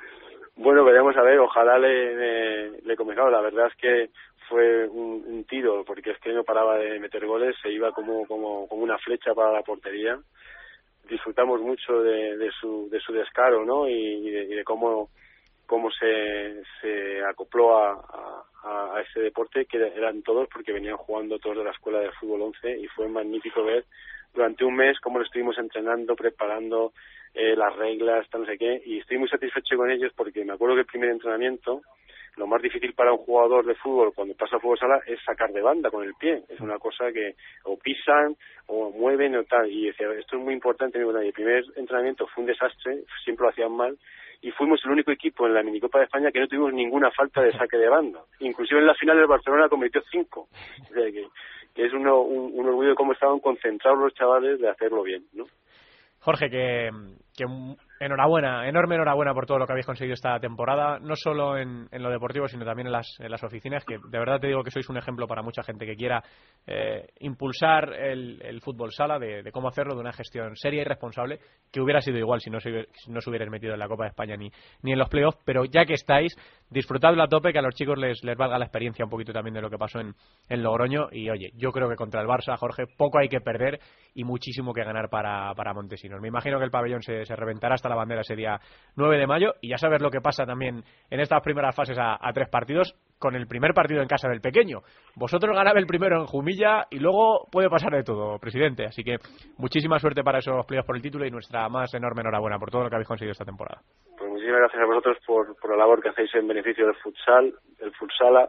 Bueno, veremos a ver, ojalá le, le, le comenzado. La verdad es que fue un, un tiro, porque es que no paraba de meter goles, se iba como como, como una flecha para la portería. Disfrutamos mucho de, de su de su descaro, ¿no? Y, y, de, y de cómo cómo se, se acopló a, a, a ese deporte, que eran todos porque venían jugando todos de la escuela de fútbol once, y fue magnífico ver durante un mes cómo lo estuvimos entrenando, preparando eh, las reglas, tal, no sé qué, y estoy muy satisfecho con ellos, porque me acuerdo que el primer entrenamiento, lo más difícil para un jugador de fútbol cuando pasa a fútbol sala es sacar de banda con el pie. Es una cosa que o pisan o mueven o tal, y decía, esto es muy importante. Y el primer entrenamiento fue un desastre, siempre lo hacían mal, y fuimos el único equipo en la minicopa de España que no tuvimos ninguna falta de saque de banda. Inclusive en la final del Barcelona cometió cinco. O sea que, que es uno, un, un orgullo de cómo estaban concentrados los chavales de hacerlo bien, ¿no? Jorge, que, que enhorabuena, enorme enhorabuena por todo lo que habéis conseguido esta temporada, no solo en, en lo deportivo, sino también en las, en las oficinas, que de verdad te digo que sois un ejemplo para mucha gente que quiera eh, impulsar el, el fútbol sala, de, de cómo hacerlo de una gestión seria y responsable, que hubiera sido igual si no, se, si no os hubierais metido en la Copa de España ni, ni en los playoffs, pero ya que estáis, disfrutadlo a tope, que a los chicos les, les valga la experiencia un poquito también de lo que pasó en, en Logroño, y oye, yo creo que contra el Barça, Jorge, poco hay que perder y muchísimo que ganar para, para Montesinos. Me imagino que el pabellón se, se reventará hasta la bandera ese día nueve de mayo, y ya sabes lo que pasa también en estas primeras fases a, a tres partidos, con el primer partido en casa del pequeño. Vosotros ganabais el primero en Jumilla y luego puede pasar de todo, presidente. Así que muchísima suerte para esos playoffs por el título y nuestra más enorme enhorabuena por todo lo que habéis conseguido esta temporada. Pues muchísimas gracias a vosotros por, por la labor que hacéis en beneficio del futsal, del futsala.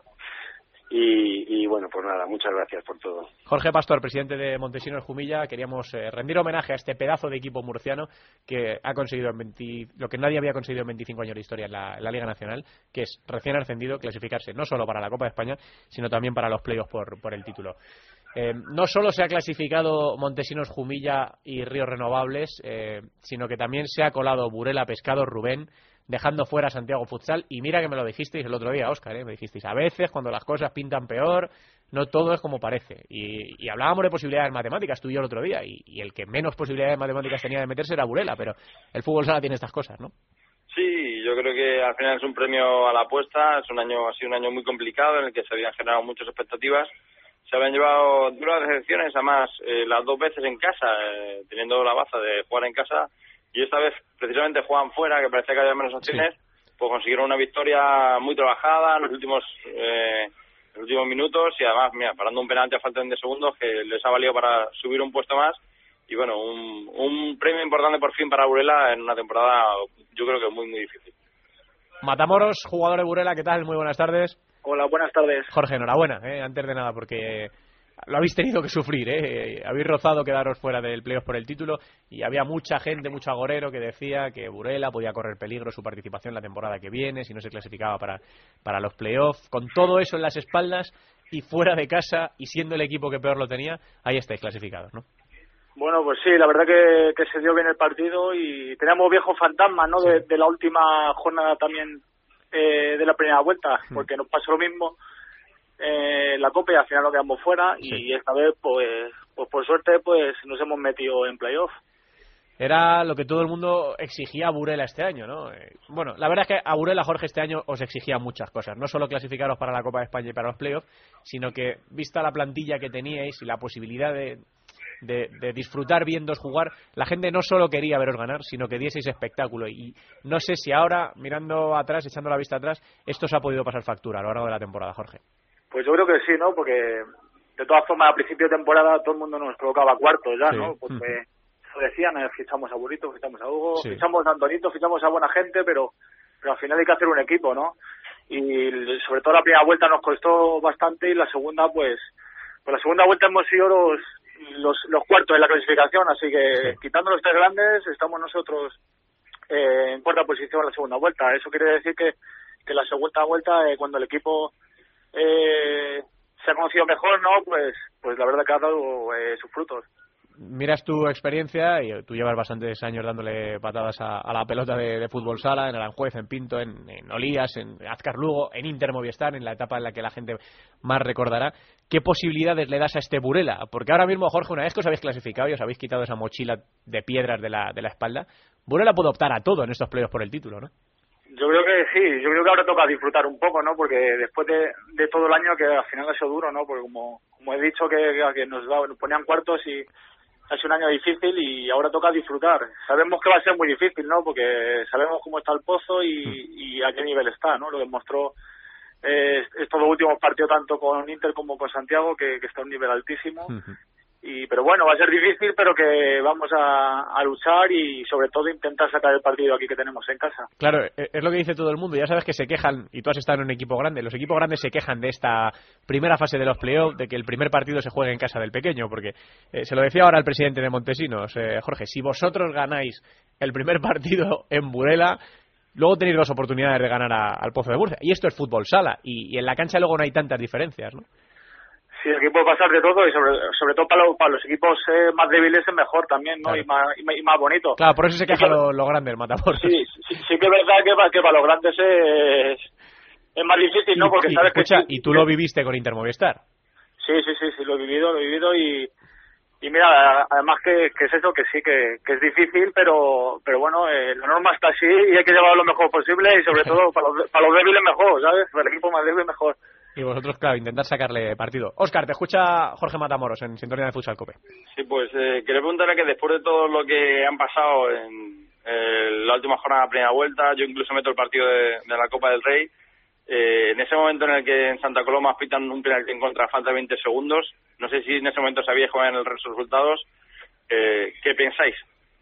Y, y bueno, pues nada, muchas gracias por todo. Jorge Pastor, presidente de Montesinos Jumilla, queríamos eh, rendir homenaje a este pedazo de equipo murciano que ha conseguido en veinte, lo que nadie había conseguido en veinticinco años de historia en la, en la Liga Nacional, que es recién ascendido, clasificarse no solo para la Copa de España, sino también para los playoffs por, por el título. Eh, no solo se ha clasificado Montesinos Jumilla y Ríos Renovables, eh, sino que también se ha colado Burela Pescado Rubén, dejando fuera a Santiago Futsal. Y mira que me lo dijisteis el otro día, Óscar, ¿eh? me dijisteis, a veces cuando las cosas pintan peor, no todo es como parece. Y, y hablábamos de posibilidades matemáticas tú y yo el otro día, y, y el que menos posibilidades matemáticas tenía de meterse era Burela, pero el fútbol sala tiene estas cosas, ¿no? Sí, yo creo que al final es un premio a la apuesta. Es un año, ha sido un año muy complicado en el que se habían generado muchas expectativas. Se habían llevado duras decepciones, además eh, las dos veces en casa, eh, teniendo la baza de jugar en casa, y esta vez precisamente juegan fuera, que parecía que había menos opciones. Sí. Pues consiguieron una victoria muy trabajada en los últimos eh, en los últimos minutos, y además, mira, parando un penalti a falta de segundos que les ha valido para subir un puesto más. Y bueno, un, un premio importante por fin para Burela en una temporada, yo creo que muy, muy difícil. Matamoros, jugador de Burela, ¿qué tal? Muy buenas tardes. Hola, buenas tardes. Jorge, enhorabuena, eh, antes de nada, porque lo habéis tenido que sufrir, ¿eh? Habéis rozado quedaros fuera del playoff por el título, y había mucha gente, mucho agorero que decía que Burela podía correr peligro su participación la temporada que viene si no se clasificaba para, para los playoffs. Con todo eso en las espaldas y fuera de casa y siendo el equipo que peor lo tenía, ahí estáis clasificados, ¿no? Bueno, pues sí, la verdad que, que se dio bien el partido y teníamos viejos fantasmas, ¿no? Sí. De, de la última jornada también eh, de la primera vuelta, porque nos pasó lo mismo eh, la Copa y al final nos quedamos fuera, sí. Y esta vez, pues, pues por suerte, pues nos hemos metido en playoff. Era lo que todo el mundo exigía a Burela este año, ¿no? Eh, bueno, la verdad es que a Burela, Jorge, este año os exigía muchas cosas. No solo clasificaros para la Copa de España y para los playoffs, sino que, vista la plantilla que teníais y la posibilidad de, de, de disfrutar viéndoos jugar, la gente no solo quería veros ganar, sino que dieseis espectáculo. Y no sé si ahora, mirando atrás, echando la vista atrás, esto os ha podido pasar factura a lo largo de la temporada, Jorge. Pues yo creo que sí, ¿no? Porque, de todas formas, a principio de temporada todo el mundo nos colocaba cuartos ya, sí. ¿No? Porque... Mm. decían, eh, fichamos a Burrito, fichamos a Hugo, sí. fichamos a Antonito, fichamos a buena gente, pero pero al final hay que hacer un equipo, ¿no? Y sobre todo la primera vuelta nos costó bastante, y la segunda, pues pues la segunda vuelta hemos sido los los, los cuartos de la clasificación, así que sí. Quitando los tres grandes, estamos nosotros eh, en cuarta posición en la segunda vuelta. Eso quiere decir que, que la segunda vuelta, eh, cuando el equipo eh, se ha conocido mejor, ¿no? Pues pues la verdad que ha dado eh, sus frutos. Miras tu experiencia, y tú llevas bastantes años dándole patadas a, a la pelota de, de fútbol sala, en Aranjuez, en Pinto, en, en Olías, en Azcar Lugo, en Inter Movistar, en la etapa en la que la gente más recordará. ¿Qué posibilidades le das a este Burela? Porque ahora mismo, Jorge, una vez que os habéis clasificado y os habéis quitado esa mochila de piedras de la, de la espalda, Burela puede optar a todo en estos playoffs por el título, ¿no? Yo creo que sí, yo creo que ahora toca disfrutar un poco, ¿no? Porque después de, de todo el año, que al final ha sido duro, ¿no? Porque como, como he dicho, que, que nos, da, nos ponían cuartos y ha sido un año difícil, y ahora toca disfrutar. Sabemos que va a ser muy difícil, ¿no? Porque sabemos cómo está el pozo y, y a qué nivel está, ¿no? Lo demostró eh, estos dos últimos partidos, tanto con Inter como con Santiago, que, que está a un nivel altísimo. Uh-huh. Y pero bueno, va a ser difícil, pero que vamos a, a luchar y sobre todo intentar sacar el partido aquí que tenemos en casa. Claro, es lo que dice todo el mundo. Ya sabes que se quejan, y tú has estado en un equipo grande, los equipos grandes se quejan de esta primera fase de los playoffs, de que el primer partido se juegue en casa del pequeño, porque eh, se lo decía ahora el presidente de Montesinos, eh, Jorge, si vosotros ganáis el primer partido en Burela, luego tenéis dos oportunidades de ganar a, al Pozo de Murcia, y esto es fútbol sala, y, y en la cancha luego no hay tantas diferencias, ¿no? Sí, aquí puede pasar de todo, y sobre, sobre todo para, lo, para los equipos eh, más débiles es mejor también, ¿no? Claro. Y, más, y, y más bonito. Claro, por eso se queja sí, lo, lo grande el Matamoros. Sí, sí, sí que es verdad que, que para los grandes es, es más difícil, ¿no? Porque y, sabes escucha, que... y tú lo viviste con Inter Movistar. Sí, sí, sí, sí, lo he vivido, lo he vivido y... Y mira, además que, que es eso, que sí, que, que es difícil, pero pero bueno, eh, la norma está así y hay que llevarlo lo mejor posible, y sobre todo para los, para los débiles mejor, ¿sabes? Para el equipo más débil mejor. Y vosotros, claro, intentar sacarle partido. Óscar, te escucha Jorge Matamoros en Sintonía de Futsal Cope. Sí, pues eh, quería preguntarle que después de todo lo que han pasado en, eh, la última jornada, primera vuelta, yo incluso meto el partido de, de la Copa del Rey. Eh, en ese momento en el que en Santa Coloma pitan un penalti en contra, falta de veinte segundos, no sé si en ese momento sabíais cómo eran los resultados, eh, ¿qué pensáis?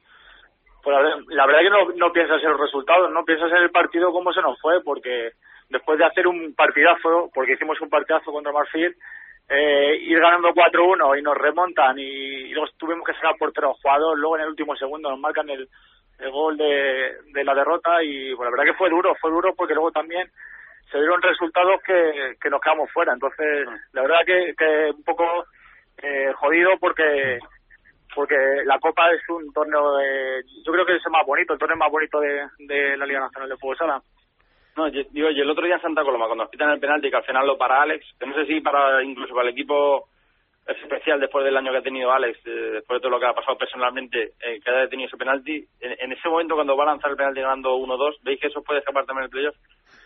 Pues la, la verdad que no, no piensas en los resultados, no piensas en el partido como se nos fue, porque después de hacer un partidazo, porque hicimos un partidazo contra Marfil, eh, ir ganando cuatro uno y nos remontan y, y luego tuvimos que sacar por tres jugadores, luego en el último segundo nos marcan el, el gol de, de la derrota y pues la verdad que fue duro, fue duro porque luego también se dieron resultados que, que nos quedamos fuera. Entonces, la verdad que, que un poco eh, jodido porque porque la Copa es un torneo, de, yo creo que es el más bonito, el torneo más bonito de, de la Liga Nacional de Fútbol Sala. No, yo, digo, y el otro día en Santa Coloma, cuando nos pitan el penalti, que al final lo para Alex, que no sé si para incluso para el equipo es especial después del año que ha tenido Alex, eh, después de todo lo que ha pasado personalmente, eh, que haya tenido ese penalti, en, en ese momento cuando va a lanzar el penalti ganando uno dos, ¿veis que eso puede escapar también el playoff?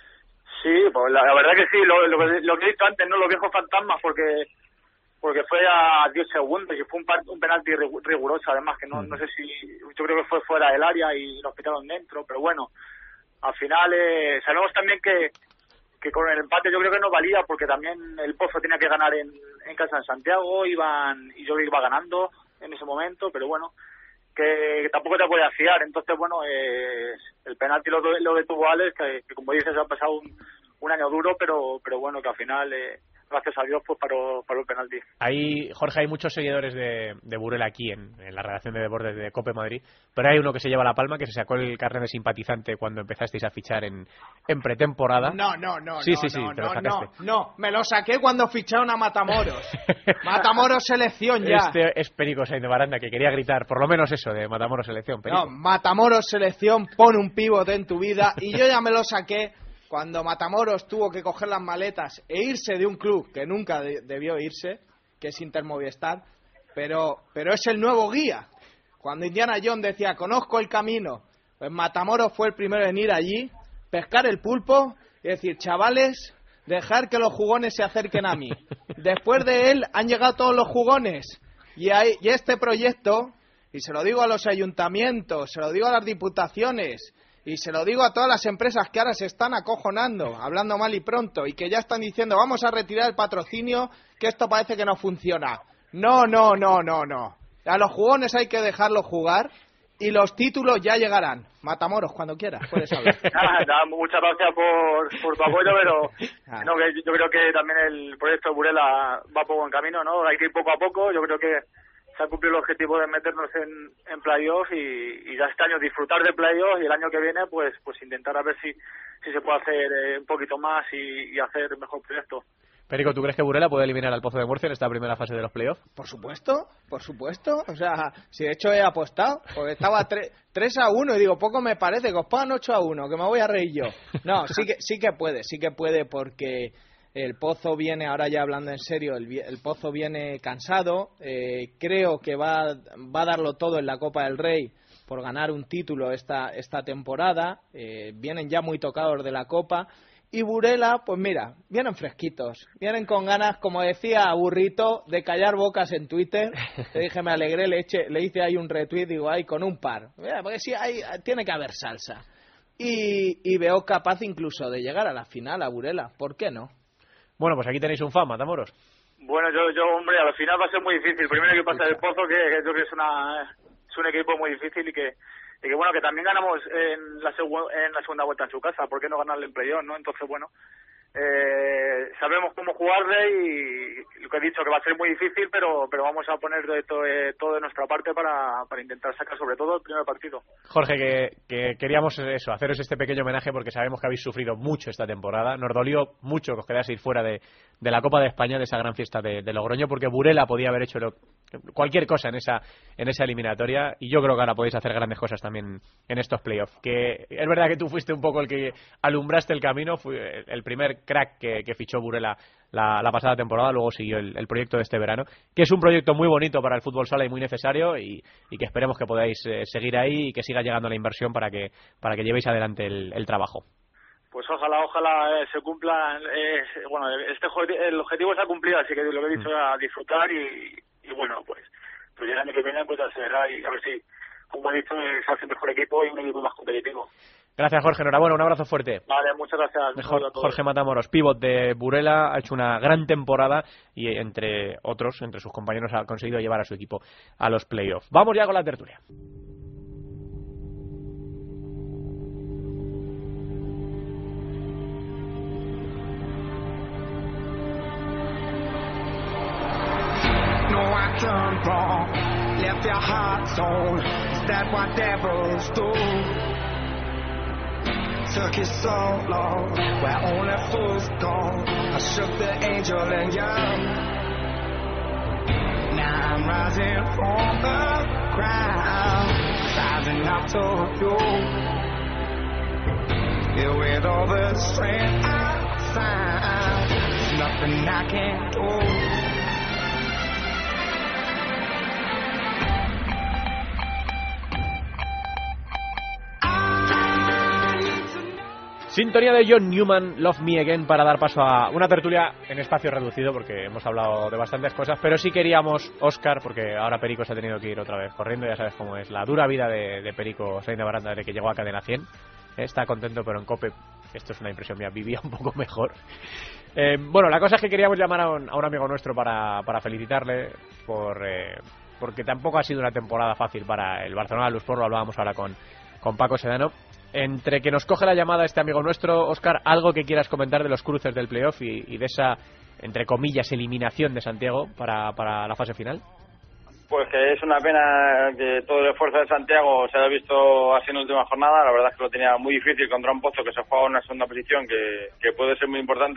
Sí, pues la, la verdad que sí, lo, lo, que, lo que he dicho antes, ¿no? Los viejos fantasmas, porque porque fue a diez segundos y fue un, un penalti riguroso, además, que no, no sé si, yo creo que fue fuera del área y lo quitaron dentro, pero bueno, al final eh, sabemos también que, que con el empate yo creo que no valía, porque también el Pozo tenía que ganar en, en casa en Santiago, iban y yo iba ganando en ese momento, pero bueno, que, que tampoco te podías fiar. Entonces, bueno, eh, el penalti lo, lo detuvo Alex, que, que como dices ha pasado un, un año duro, pero pero bueno, que al final, eh, gracias a Dios, pues paró, paró el penalti. Ahí, Jorge, hay muchos seguidores de, de Burela aquí en, en la redacción de deportes de COPE Madrid, pero hay uno que se lleva la palma, que se sacó el carnet de simpatizante cuando empezasteis a fichar en, en pretemporada. No, no, no, sí, no, sí, sí, no, te lo no, sacaste. no, no, me lo saqué cuando ficharon a Matamoros. Matamoros selección ya. Este es Perico Sainz de Baranda, que quería gritar, por lo menos eso, de Matamoros selección. Perico. No, Matamoros selección, pon un pivote en tu vida, y yo ya me lo saqué cuando Matamoros tuvo que coger las maletas e irse de un club que nunca de- debió irse, que es Intermovistar, pero, pero es el nuevo guía. Cuando Indiana Jones decía, conozco el camino, pues Matamoros fue el primero en ir allí, pescar el pulpo y decir, chavales, dejar que los jugones se acerquen a mí. Después de él han llegado todos los jugones y, hay, y este proyecto, y se lo digo a los ayuntamientos, se lo digo a las diputaciones, y se lo digo a todas las empresas que ahora se están acojonando, hablando mal y pronto, y que ya están diciendo, vamos a retirar el patrocinio, que esto parece que no funciona. No, no, no, no, no. A los jugones hay que dejarlos jugar, y los títulos ya llegarán. Matamoros, cuando quieras, puedes hablar. Nada, nada, muchas gracias por, por tu apoyo, pero no, que yo creo que también el proyecto de Burela va por buen camino, ¿no? Hay que ir poco a poco, yo creo que se ha cumplido el objetivo de meternos en, en playoff y, y ya este año disfrutar de playoff y el año que viene pues pues intentar a ver si si se puede hacer eh, un poquito más y, y hacer mejor proyecto. Perico, ¿tú crees que Burela puede eliminar al Pozo de Murcia en esta primera fase de los playoffs? Por supuesto, por supuesto. O sea, si de hecho he apostado, porque estaba tres a uno y digo, poco me parece, que os pongan ocho a uno, que me voy a reír yo. No, sí que sí que puede, sí que puede porque el Pozo viene, ahora ya hablando en serio, el, el Pozo viene cansado, eh, creo que va, va a darlo todo en la Copa del Rey por ganar un título esta, esta temporada, eh, vienen ya muy tocados de la Copa, y Burela, pues mira, vienen fresquitos, vienen con ganas, como decía Burrito, de callar bocas en Twitter. Le dije, me alegré, le, eché, le hice ahí un retweet, digo, ahí con un par, mira, porque sí, hay, tiene que haber salsa. Y, y veo capaz incluso de llegar a la final a Burela, ¿por qué no? Bueno, pues aquí tenéis un fan, Matamoros. Bueno, yo, yo hombre, al final va a ser muy difícil. Primero hay que pasar el Pozo, que, que creo que es, una, es un equipo muy difícil y que, y que bueno, que también ganamos en la, segu- en la segunda vuelta en su casa. ¿Por qué no ganarle en playoff, no? Entonces, bueno, eh, sabemos cómo jugarle y lo que he dicho, que va a ser muy difícil, pero pero vamos a poner de todo, eh, todo de nuestra parte para, para intentar sacar sobre todo el primer partido. Jorge, que, que queríamos eso, haceros este pequeño homenaje porque sabemos que habéis sufrido mucho esta temporada. Nos dolió mucho que os quedaseis fuera de, de la Copa de España, de esa gran fiesta de, de Logroño, porque Burela podía haber hecho lo, cualquier cosa en esa en esa eliminatoria, y yo creo que ahora podéis hacer grandes cosas también en estos playoffs. Que es verdad que tú fuiste un poco el que alumbraste el camino, fue el primer crack que, que fichó Burela la, la pasada temporada, luego siguió el, el proyecto de este verano, que es un proyecto muy bonito para el fútbol sala y muy necesario, y, y que esperemos que podáis eh, seguir ahí y que siga llegando la inversión para que para que llevéis adelante el, el trabajo. Pues ojalá, ojalá eh, se cumpla. Eh, bueno, este el objetivo se ha cumplido, así que lo que he dicho, a disfrutar y, y bueno, pues, pues el año que viene pues ya se verá y a ver si como he dicho, es el mejor equipo y un equipo más competitivo. Gracias, Jorge. Enhorabuena, un abrazo fuerte. Vale, muchas gracias. Mejor, Jorge Matamoros, pívot de Burela, ha hecho una gran temporada y, entre otros, entre sus compañeros, ha conseguido llevar a su equipo a los playoffs. Vamos ya con la tertulia. Left your heart torn, is that what devils do? Took you so long, where only fools go. I shook the angel and young. Now I'm rising from the ground, rising up to you. Filled with all the strength I find, there's nothing I can't do. Sintonía de John Newman, Love Me Again, para dar paso a una tertulia en espacio reducido, porque hemos hablado de bastantes cosas, pero sí queríamos, Óscar, porque ahora Perico se ha tenido que ir otra vez corriendo, ya sabes cómo es la dura vida de, de Perico Sainz de Baranda desde que llegó a Cadena cien. Eh, está contento, pero en COPE, esto es una impresión mía, vivía un poco mejor. Eh, bueno, la cosa es que queríamos llamar a un, a un amigo nuestro para, para felicitarle, por eh, porque tampoco ha sido una temporada fácil para el Barcelona Lusport, lo hablábamos ahora con, con Paco Sedano. Entre que nos coge la llamada este amigo nuestro, Óscar, algo que quieras comentar de los cruces del playoff y, y de esa, entre comillas, eliminación de Santiago para, para la fase final. Pues que es una pena que todo el esfuerzo de Santiago se haya visto así en la última jornada. La verdad es que lo tenía muy difícil contra un Pozo que se juega en una segunda posición que, que puede ser muy importante.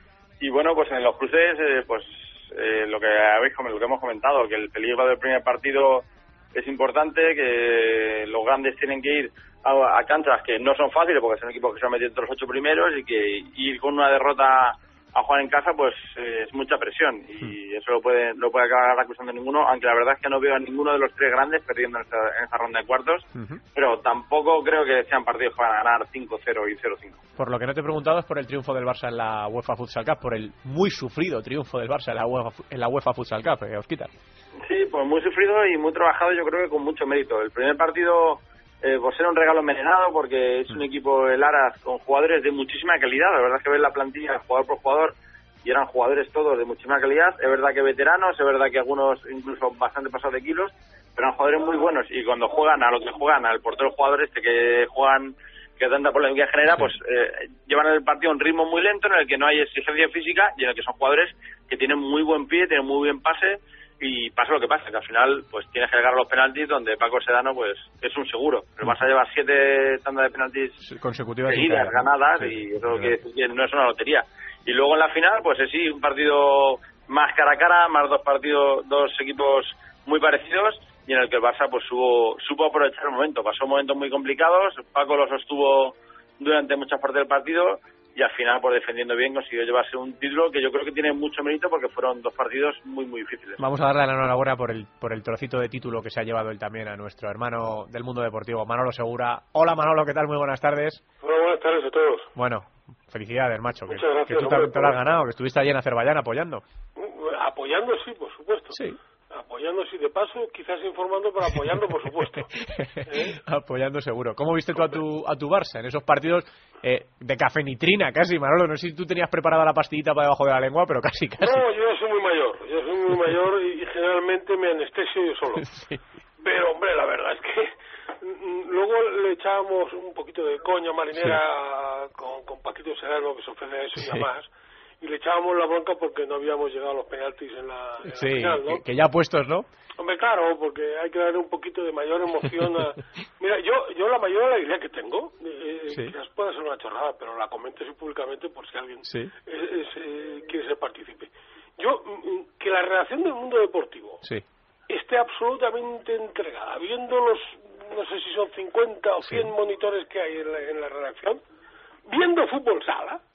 Y bueno, pues en los cruces, eh, pues eh, lo que habéis lo que hemos comentado, que el peligro del primer partido es importante, que los grandes tienen que ir a, a canchas que no son fáciles porque son equipos que se han metido entre los ocho primeros y que ir con una derrota a jugar en casa pues eh, es mucha presión y eso lo puede lo puede acabar acusando ninguno, aunque la verdad es que no veo a ninguno de los tres grandes perdiendo en esta, en esta ronda de cuartos, uh-huh. Pero tampoco creo que sean partidos que van a ganar cinco cero y cero cinco. Por lo que no te he preguntado es por el triunfo del Barça en la UEFA Futsal Cup, por el muy sufrido triunfo del Barça en la UEFA, en la UEFA Futsal Cup, eh, Osquita. Sí, pues muy sufrido y muy trabajado, yo creo que con mucho mérito. El primer partido Eh, pues era un regalo envenenado porque es un equipo, el Aras, con jugadores de muchísima calidad. La verdad es que ves la plantilla jugador por jugador y eran jugadores todos de muchísima calidad. Es verdad que veteranos, es verdad que algunos incluso bastante pasados de kilos, pero eran jugadores muy buenos y cuando juegan a lo que juegan, al portero jugador este que juegan, que tanta polémica genera, pues eh, llevan el partido a un ritmo muy lento en el que no hay exigencia física y en el que son jugadores que tienen muy buen pie, tienen muy buen pase. Y pasa lo que pasa, que al final pues tienes que llegar a los penaltis donde Paco Sedano pues es un seguro. El Barça lleva siete tandas de penaltis sí, consecutivas seguidas, ganadas, sí, y eso quiere decir que no es una lotería. Y luego en la final, pues sí, un partido más cara a cara, más dos partidos, dos equipos muy parecidos, y en el que el Barça pues supo, supo aprovechar el momento. Pasó momentos muy complicados, Paco lo sostuvo durante muchas partes del partido, y al final, por defendiendo bien, consiguió llevarse un título que yo creo que tiene mucho mérito porque fueron dos partidos muy, muy difíciles. Vamos a darle la enhorabuena por el, por el trocito de título que se ha llevado él también a nuestro hermano del mundo deportivo, Manolo Segura. Hola, Manolo, ¿qué tal? Muy buenas tardes. Hola, buenas tardes a todos. Bueno, felicidades, macho. Muchas que, gracias. Que tú también te lo has ganado, que estuviste allí en Azerbaiyán apoyando. Apoyando, sí, por supuesto. Sí. Apoyando, sí, de paso, quizás informando, pero apoyando, por supuesto. ¿Eh? Apoyando seguro. ¿Cómo viste tú a tu, a tu Barça en esos partidos eh, de cafenitrina casi, Manolo? No sé si tú tenías preparada la pastillita para debajo de la lengua, pero casi, casi. No, yo ya soy muy mayor. Yo soy muy mayor y, y generalmente me anestesio yo solo. Sí. Pero, hombre, la verdad es que luego le echábamos un poquito de coña marinera sí. con, con Paquito Serrano, que se ofrece a eso sí. y a más. Y le echábamos la bronca porque no habíamos llegado a los penaltis en la, en sí, la final, ¿no? Que, que ya puestos, ¿no? Hombre, claro, porque hay que darle un poquito de mayor emoción a... Mira, yo yo la mayor alegría que tengo, eh, sí. quizás pueda ser una chorrada, pero la comento así públicamente por si alguien sí. es, es, eh, quiere ser partícipe. Yo, que la redacción del mundo deportivo sí. esté absolutamente entregada, viendo los, no sé si son cincuenta o cien sí. monitores que hay en la, en la redacción, viendo fútbol sala, sí.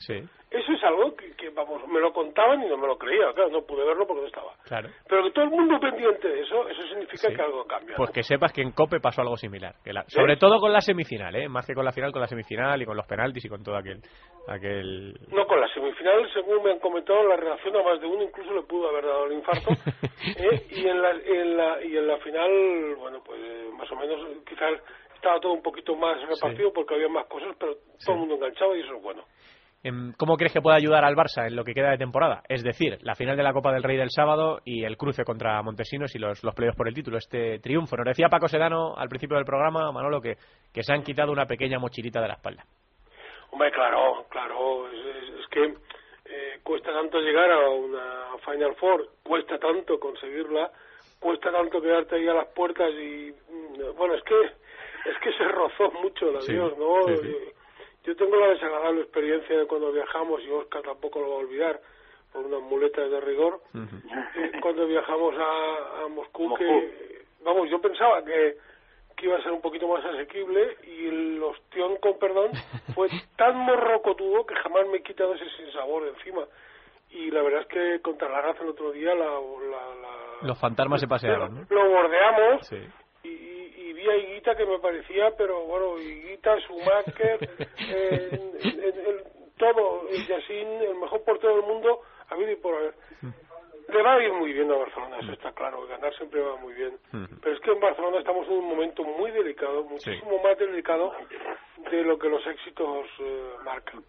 Eso es algo que, que, vamos, me lo contaban y no me lo creía, claro, no pude verlo porque no estaba. Claro. Pero que todo el mundo pendiente de eso, eso significa sí. que algo cambia. Pues ¿no? que sepas que en COPE pasó algo similar. Que la, sobre ¿Sí? todo con la semifinal, ¿eh? Más que con la final, con la semifinal y con los penaltis y con todo aquel... aquel... No, con la semifinal, según me han comentado, la relación a más de uno incluso le pudo haber dado el infarto. ¿eh? Y, en la, en la, y en la final, bueno, pues más o menos, quizás estaba todo un poquito más repartido sí. porque había más cosas, pero sí. todo el mundo enganchado y eso es bueno. ¿Cómo crees que puede ayudar al Barça en lo que queda de temporada? Es decir, la final de la Copa del Rey del sábado y el cruce contra Montesinos y los, los playoffs por el título, este triunfo. Nos decía Paco Sedano al principio del programa, Manolo, que, que se han quitado una pequeña mochilita de la espalda. Hombre, claro, claro, es, es, es que eh, cuesta tanto llegar a una Final Four, cuesta tanto conseguirla, cuesta tanto quedarte ahí a las puertas y, bueno, es que es que se rozó mucho el adiós, sí, ¿no? Sí, sí. Yo tengo la desagradable experiencia de cuando viajamos, y Óscar tampoco lo va a olvidar, por unas muletas de rigor, uh-huh. cuando viajamos a, a Moscú, Moscú, que, vamos, yo pensaba que, que iba a ser un poquito más asequible, y el ostión, con perdón, fue tan morrocotudo que jamás me he quitado ese sinsabor encima. Y la verdad es que contra la raza el otro día, la... la, la los fantasmas se pasearon, ¿no? Lo bordeamos, sí. y vi a Higuita que me parecía, pero bueno, Higuita, Schumacher, eh, en, en, en, todo, el Yacine, el mejor portero del mundo, ha habido y por haber. Le va a ir muy bien a Barcelona, eso está claro, ganar siempre va muy bien. Pero es que en Barcelona estamos en un momento muy delicado, muchísimo sí. más delicado de lo que los éxitos eh, marcan.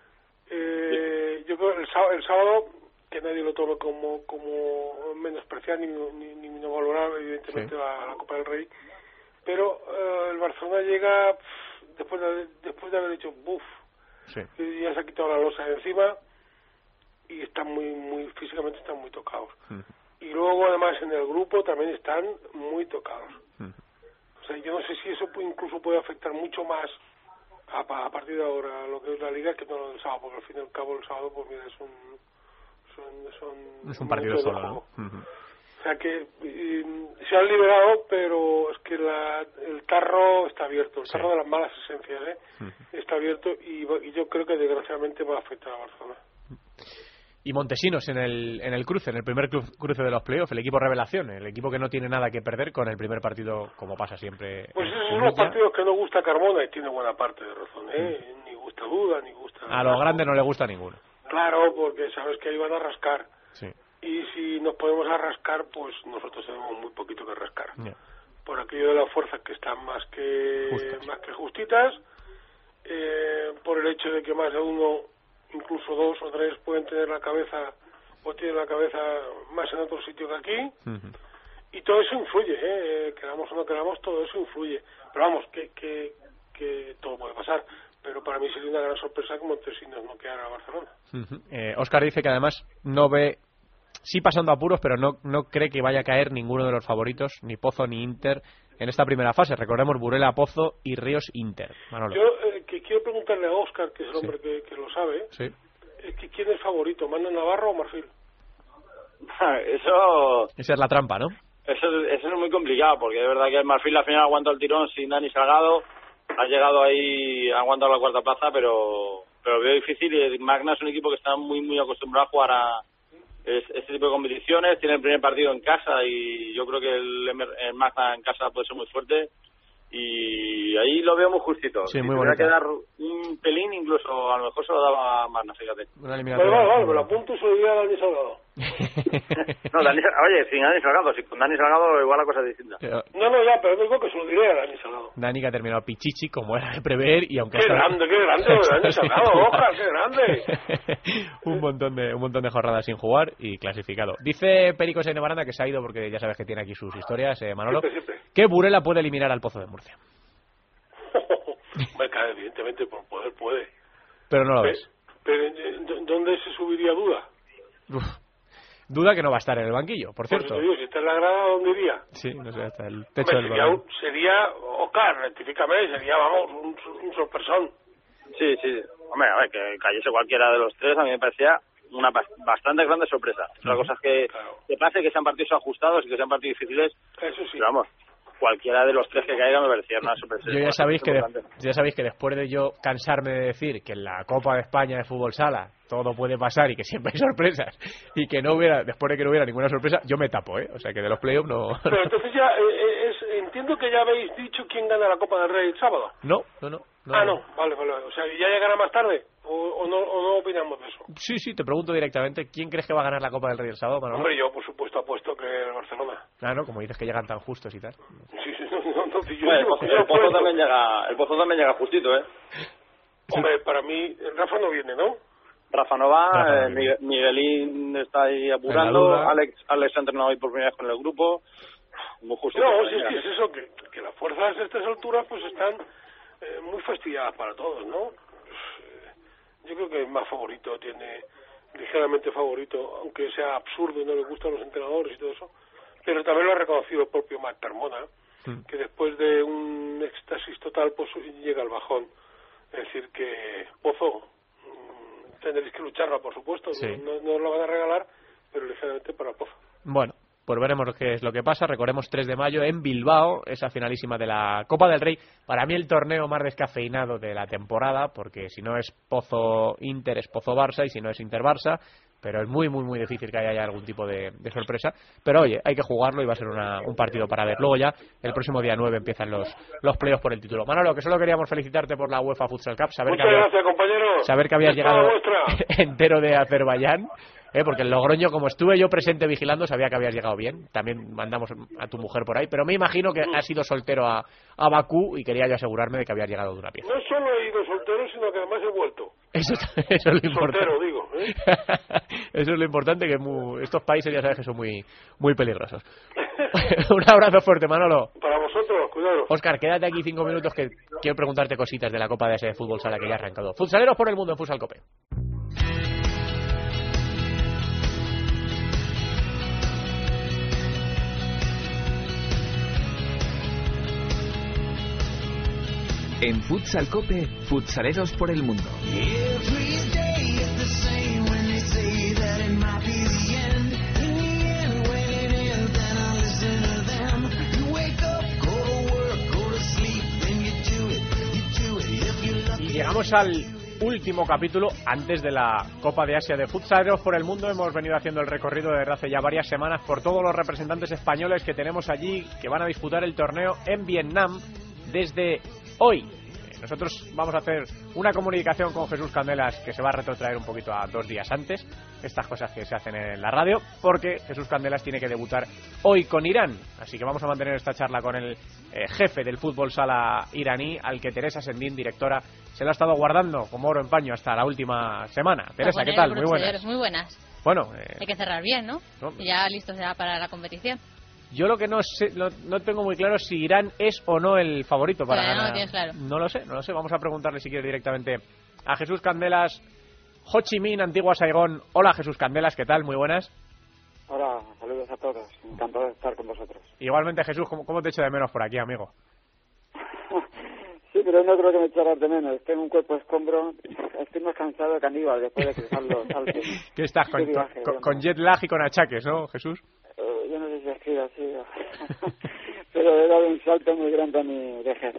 Eh, yo creo que el sábado, el sábado, que nadie lo tome como, como menospreciar ni, ni, ni no valorar, evidentemente, sí. la, la Copa del Rey. Pero uh, el Barcelona llega pff, después de después de haber dicho buf, sí. y ya se ha quitado la losa de encima y están muy muy físicamente están muy tocados. Uh-huh. Y luego además en el grupo también están muy tocados. Uh-huh. O sea, yo no sé si eso puede, incluso puede afectar mucho más a, a partir de ahora lo que es la liga que no lo del sábado, porque al fin y al cabo el sábado pues mira es un son, son es un partido solo, ¿no? Uh-huh. O sea que y, se han liberado, pero es que la, el tarro está abierto, el tarro sí. de las malas esencias, ¿eh? Uh-huh. Está abierto y, y yo creo que desgraciadamente va a afectar a Barcelona. Y Montesinos en el en el cruce, en el primer cruce de los playoffs, el equipo revelación, el equipo que no tiene nada que perder con el primer partido, como pasa siempre. Pues esos son los partidos que no gusta Carmona y tiene buena parte de razón, ¿eh? Uh-huh. Ni gusta Duda, ni gusta... A los grandes no le gusta ninguno. Claro, porque sabes que ahí van a rascar. Sí. Y si nos podemos arrascar, pues nosotros tenemos muy poquito que rascar. Yeah. Por aquello de las fuerzas que están más que Justas. más que justitas, eh, por el hecho de que más de uno, incluso dos o tres, pueden tener la cabeza o tienen la cabeza más en otro sitio que aquí. Uh-huh. Y todo eso influye, ¿eh? Queramos o no queramos, todo eso influye. Pero vamos, que, que, que todo puede pasar. Pero para mí sería una gran sorpresa que Montesinos no quedara a Barcelona. Uh-huh. eh, Óscar dice que además no ve... Sí pasando apuros, pero no no cree que vaya a caer ninguno de los favoritos, ni Pozo ni Inter, en esta primera fase. Recordemos Burela, Pozo y Ríos, Inter. Manolo. Yo eh, que quiero preguntarle a Óscar, que es el hombre sí. que, que lo sabe, sí. es que ¿quién es favorito? ¿Manda Navarro o Marfil? Eso... Esa es la trampa, ¿no? Eso, eso es muy complicado, porque es verdad que el Marfil al final aguanta el tirón sin Dani Salgado, ha llegado ahí, ha aguantado la cuarta plaza, pero pero veo difícil, y Magna es un equipo que está muy muy acostumbrado a jugar a Es, este tipo de competiciones, tiene el primer partido en casa y yo creo que el, el Magna en casa puede ser muy fuerte y ahí lo veo muy justito. Sí, si muy tuviera bonita. que dar un pelín, incluso a lo mejor se lo daba a Magna, fíjate. Vale, vale, vale, me lo apunto y se lo diría a Dani Salgado. No, Dani, oye, sin Dani Salgado, si con Dani Salgado igual la cosa es distinta. Pero... No, no, ya, pero digo que se lo diría a Dani Salgado. Dani que ha terminado pichichi, como era de prever, y aunque... ¡Qué hasta... grande, qué grande, Dani Salgado, ojalá, qué grande! un montón de un montón de jornadas sin jugar y clasificado. Dice Perico Seine Baranda, que se ha ido porque ya sabes que tiene aquí sus historias, eh, Manolo, siempre, siempre. que Burela puede eliminar al Pozo de Murcia. Me cae, evidentemente, por poder puede. Pero no lo pero, ves. Pero, ¿dónde se subiría Duda? Uf. Duda que no va a estar en el banquillo, por cierto. Pues te digo, si está en la grada, ¿dónde iría? Sí, no sé, hasta el techo Hombre, del sería, balón. sería, Oscar, rectifícame, sería, vamos, un, un sorpresón. Sí, sí. Hombre, a ver, que cayese cualquiera de los tres, a mí me parecía una bastante grande sorpresa. Otra cosa es que, claro. que pase que sean partidos ajustados y que sean partidos difíciles. Eso sí. Pero vamos, cualquiera de los tres que caiga me parecía una sorpresa. Yo ya sabéis que de, ya sabéis que después de yo cansarme de decir que en la Copa de España de fútbol sala todo puede pasar y que siempre hay sorpresas y que no hubiera, después de que no hubiera ninguna sorpresa, yo me tapo, ¿eh? O sea que de los playoffs no. Pero entonces ya eh, es, entiendo que ya habéis dicho quién gana la Copa del Rey el sábado. No, no, no. no ah, no, vale, vale. O sea, ¿ya llegará más tarde? ¿O, o, no, ¿O no opinamos de eso? Sí, sí, te pregunto directamente, ¿quién crees que va a ganar la Copa del Rey el sábado, Manolo? Hombre, yo por supuesto apuesto que el Barcelona. Ah, no, como dices que llegan tan justos y tal. Sí, sí, no, no, no, yo bueno, digo, el, Pozo, el, Pozo también llega, el Pozo también llega justito, ¿eh? Hombre, para mí, Rafa no viene, ¿no? Rafa no va, Rafa, eh, Miguel, Miguelín está ahí apurando, Alex Alex ha entrenado hoy por primera vez con el grupo. Muy justo. No, si es que es eso, que, que las fuerzas a estas alturas pues están eh, muy fastidiadas para todos, ¿no? Pues, eh, yo creo que el más favorito tiene, ligeramente favorito, aunque sea absurdo y no le gustan los entrenadores y todo eso, pero también lo ha reconocido el propio Marc Carmona, mm. que después de un éxtasis total pues llega el bajón. Es decir, que Pozo tendréis que lucharla, por supuesto, sí. no, no, no la van a regalar, pero ligeramente para Pozo. Bueno, pues veremos qué es lo que pasa. Recordemos tres de mayo en Bilbao, esa finalísima de la Copa del Rey. Para mí el torneo más descafeinado de la temporada, porque si no es Pozo Inter es Pozo Barça y si no es Inter Barça, pero es muy muy muy difícil que haya algún tipo de, de sorpresa. Pero oye, hay que jugarlo y va a ser una, un partido para ver. Luego ya, el próximo día nueve empiezan los, los playoffs por el título. Manolo, que solo queríamos felicitarte por la UEFA Futsal Cup, saber Muchas que habías, gracias, compañero. Saber que habías llegado entero de Azerbaiyán. Eh, porque el Logroño, como estuve yo presente vigilando, sabía que habías llegado bien. También mandamos a tu mujer por ahí, pero me imagino que has ido soltero a, a Bakú y quería yo asegurarme de que habías llegado de una pieza. No solo he ido soltero, sino que además he vuelto. Eso, eso es lo importante. Soltero, digo. ¿eh? Eso es lo importante, que muy, estos países ya sabes que son muy, muy peligrosos. Un abrazo fuerte, Manolo. Para vosotros, cuidado. Óscar, quédate aquí cinco minutos que quiero preguntarte cositas de la Copa de Asia de Fútbol Sala que ya ha arrancado. Futsaleros por el mundo en Futsal Cope. En Futsal Cope, futsaleros por el mundo. Y llegamos al último capítulo antes de la Copa de Asia de Futsaleros por el mundo. Hemos venido haciendo el recorrido desde hace ya varias semanas por todos los representantes españoles que tenemos allí, que van a disputar el torneo en Vietnam desde hoy. Nosotros vamos a hacer una comunicación con Jesús Candelas que se va a retrotraer un poquito a dos días antes, estas cosas que se hacen en la radio, porque Jesús Candelas tiene que debutar hoy con Irán. Así que vamos a mantener esta charla con el eh, jefe del fútbol sala iraní, al que Teresa Sendín, directora, se lo ha estado guardando como oro en paño hasta la última semana. Teresa, ¿qué tal? Muy buenas. Muy buenas. Bueno, eh, hay que cerrar bien, ¿no? ¿no? Y ya listos ya para la competición. Yo lo que no sé, no, no tengo muy claro si Irán es o no el favorito para ganar. No, no, tienes claro. no lo sé, no lo sé. Vamos a preguntarle si quiere directamente a Jesús Candelas, Ho Chi Minh, Antigua Saigón. Hola Jesús Candelas, ¿qué tal? Muy buenas. Hola, saludos a todos. Encantado de estar con vosotros. Igualmente Jesús, ¿cómo, cómo te echo de menos por aquí, amigo? Sí, pero no creo que me echaras de menos. Tengo un cuerpo escombro. Estoy más cansado que Aníbal después de cruzar los Alpes. ¿Qué estás? Con, viaje, con, con jet lag y con achaques, ¿no, Jesús? Uh, yo no sé si escribo así, pero he dado un salto muy grande a mi vejez.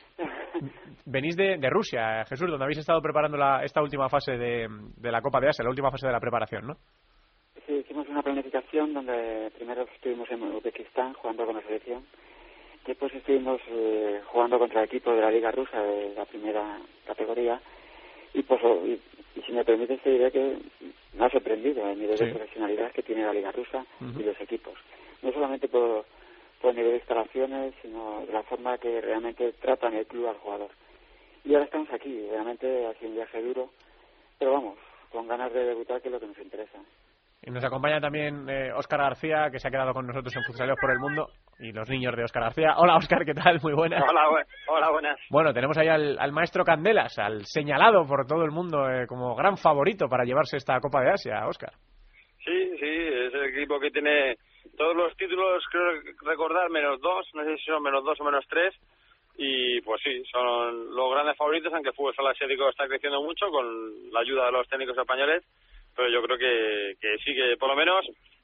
Venís de, de Rusia, Jesús, donde habéis estado preparando la, esta última fase de, de la Copa de Asia, la última fase de la preparación, ¿no? Sí, hicimos una planificación donde primero estuvimos en Uzbekistán jugando con la selección. Después estuvimos eh, jugando contra el equipo de la Liga Rusa de la primera categoría y, pues, y, y si me permites te diré que me ha sorprendido el nivel sí. de profesionalidad que tiene la Liga Rusa uh-huh. y los equipos. No solamente por, por el nivel de instalaciones, sino de la forma que realmente tratan el club al jugador. Y ahora estamos aquí, realmente ha sido un viaje duro, pero vamos, con ganas de debutar, que es lo que nos interesa. Y nos acompaña también eh, Óscar García, que se ha quedado con nosotros en Futsaleros por el Mundo, y los niños de Óscar García. Hola Óscar, ¿qué tal? Muy buenas. Hola, bu- hola buenas. Bueno, tenemos ahí al, al maestro Candelas, al señalado por todo el mundo eh, como gran favorito para llevarse esta Copa de Asia, Óscar. Sí, sí, es el equipo que tiene todos los títulos, creo recordar, menos dos, no sé si son menos dos o menos tres, y pues sí, son los grandes favoritos, aunque el fútbol sala asiático está creciendo mucho con la ayuda de los técnicos españoles, pero yo creo que, que sí, que por lo menos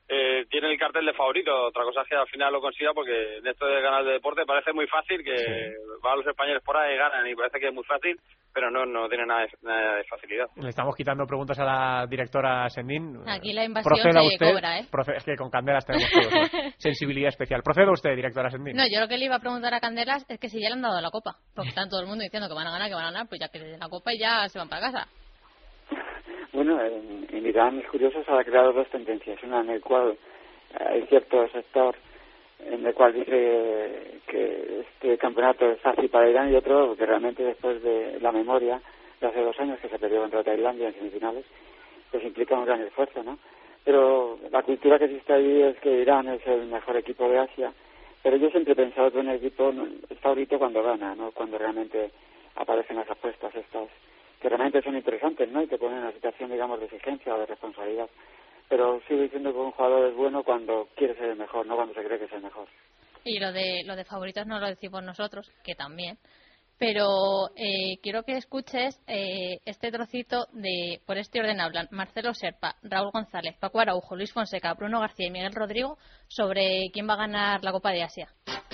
eh, tiene el cartel de favorito. Otra cosa es que al final lo consiga, porque en esto de ganar de deporte parece muy fácil, que sí. Van los españoles por ahí y ganan, y parece que es muy fácil, pero no no tiene nada de, nada de facilidad. Le estamos quitando preguntas a la directora Sendín. Aquí la invasión Proceda se usted, cobra, ¿eh? Proce- es que con Candelas tenemos todos, ¿no? Sensibilidad especial. Proceda usted, directora Sendín. No, yo lo que le iba a preguntar a Candelas es que si ya le han dado la copa, porque está todo el mundo diciendo que van a ganar, que van a ganar, pues ya que le den la copa y ya se van para casa. Bueno, en, en Irán es curioso, se han creado dos tendencias. Una en el cual hay cierto sector en el cual dice que este campeonato es fácil para Irán, y otro que realmente, después de la memoria de hace dos años que se perdió contra Tailandia en semifinales, pues implica un gran esfuerzo, ¿no? Pero la cultura que existe allí es que Irán es el mejor equipo de Asia, pero yo siempre he pensado que un equipo es favorito cuando gana, no cuando realmente aparecen las apuestas estas, que realmente son interesantes, ¿no? Y te ponen en una situación, digamos, de exigencia o de responsabilidad. Pero sigo diciendo que un jugador es bueno cuando quiere ser el mejor, no cuando se cree que es el mejor. Y lo de lo de favoritos no lo decimos nosotros, que también. Pero eh, quiero que escuches eh, este trocito de, por este orden hablan, Marcelo Serpa, Raúl González, Paco Araujo, Luis Fonseca, Bruno García y Miguel Rodrigo, sobre quién va a ganar la Copa de Asia.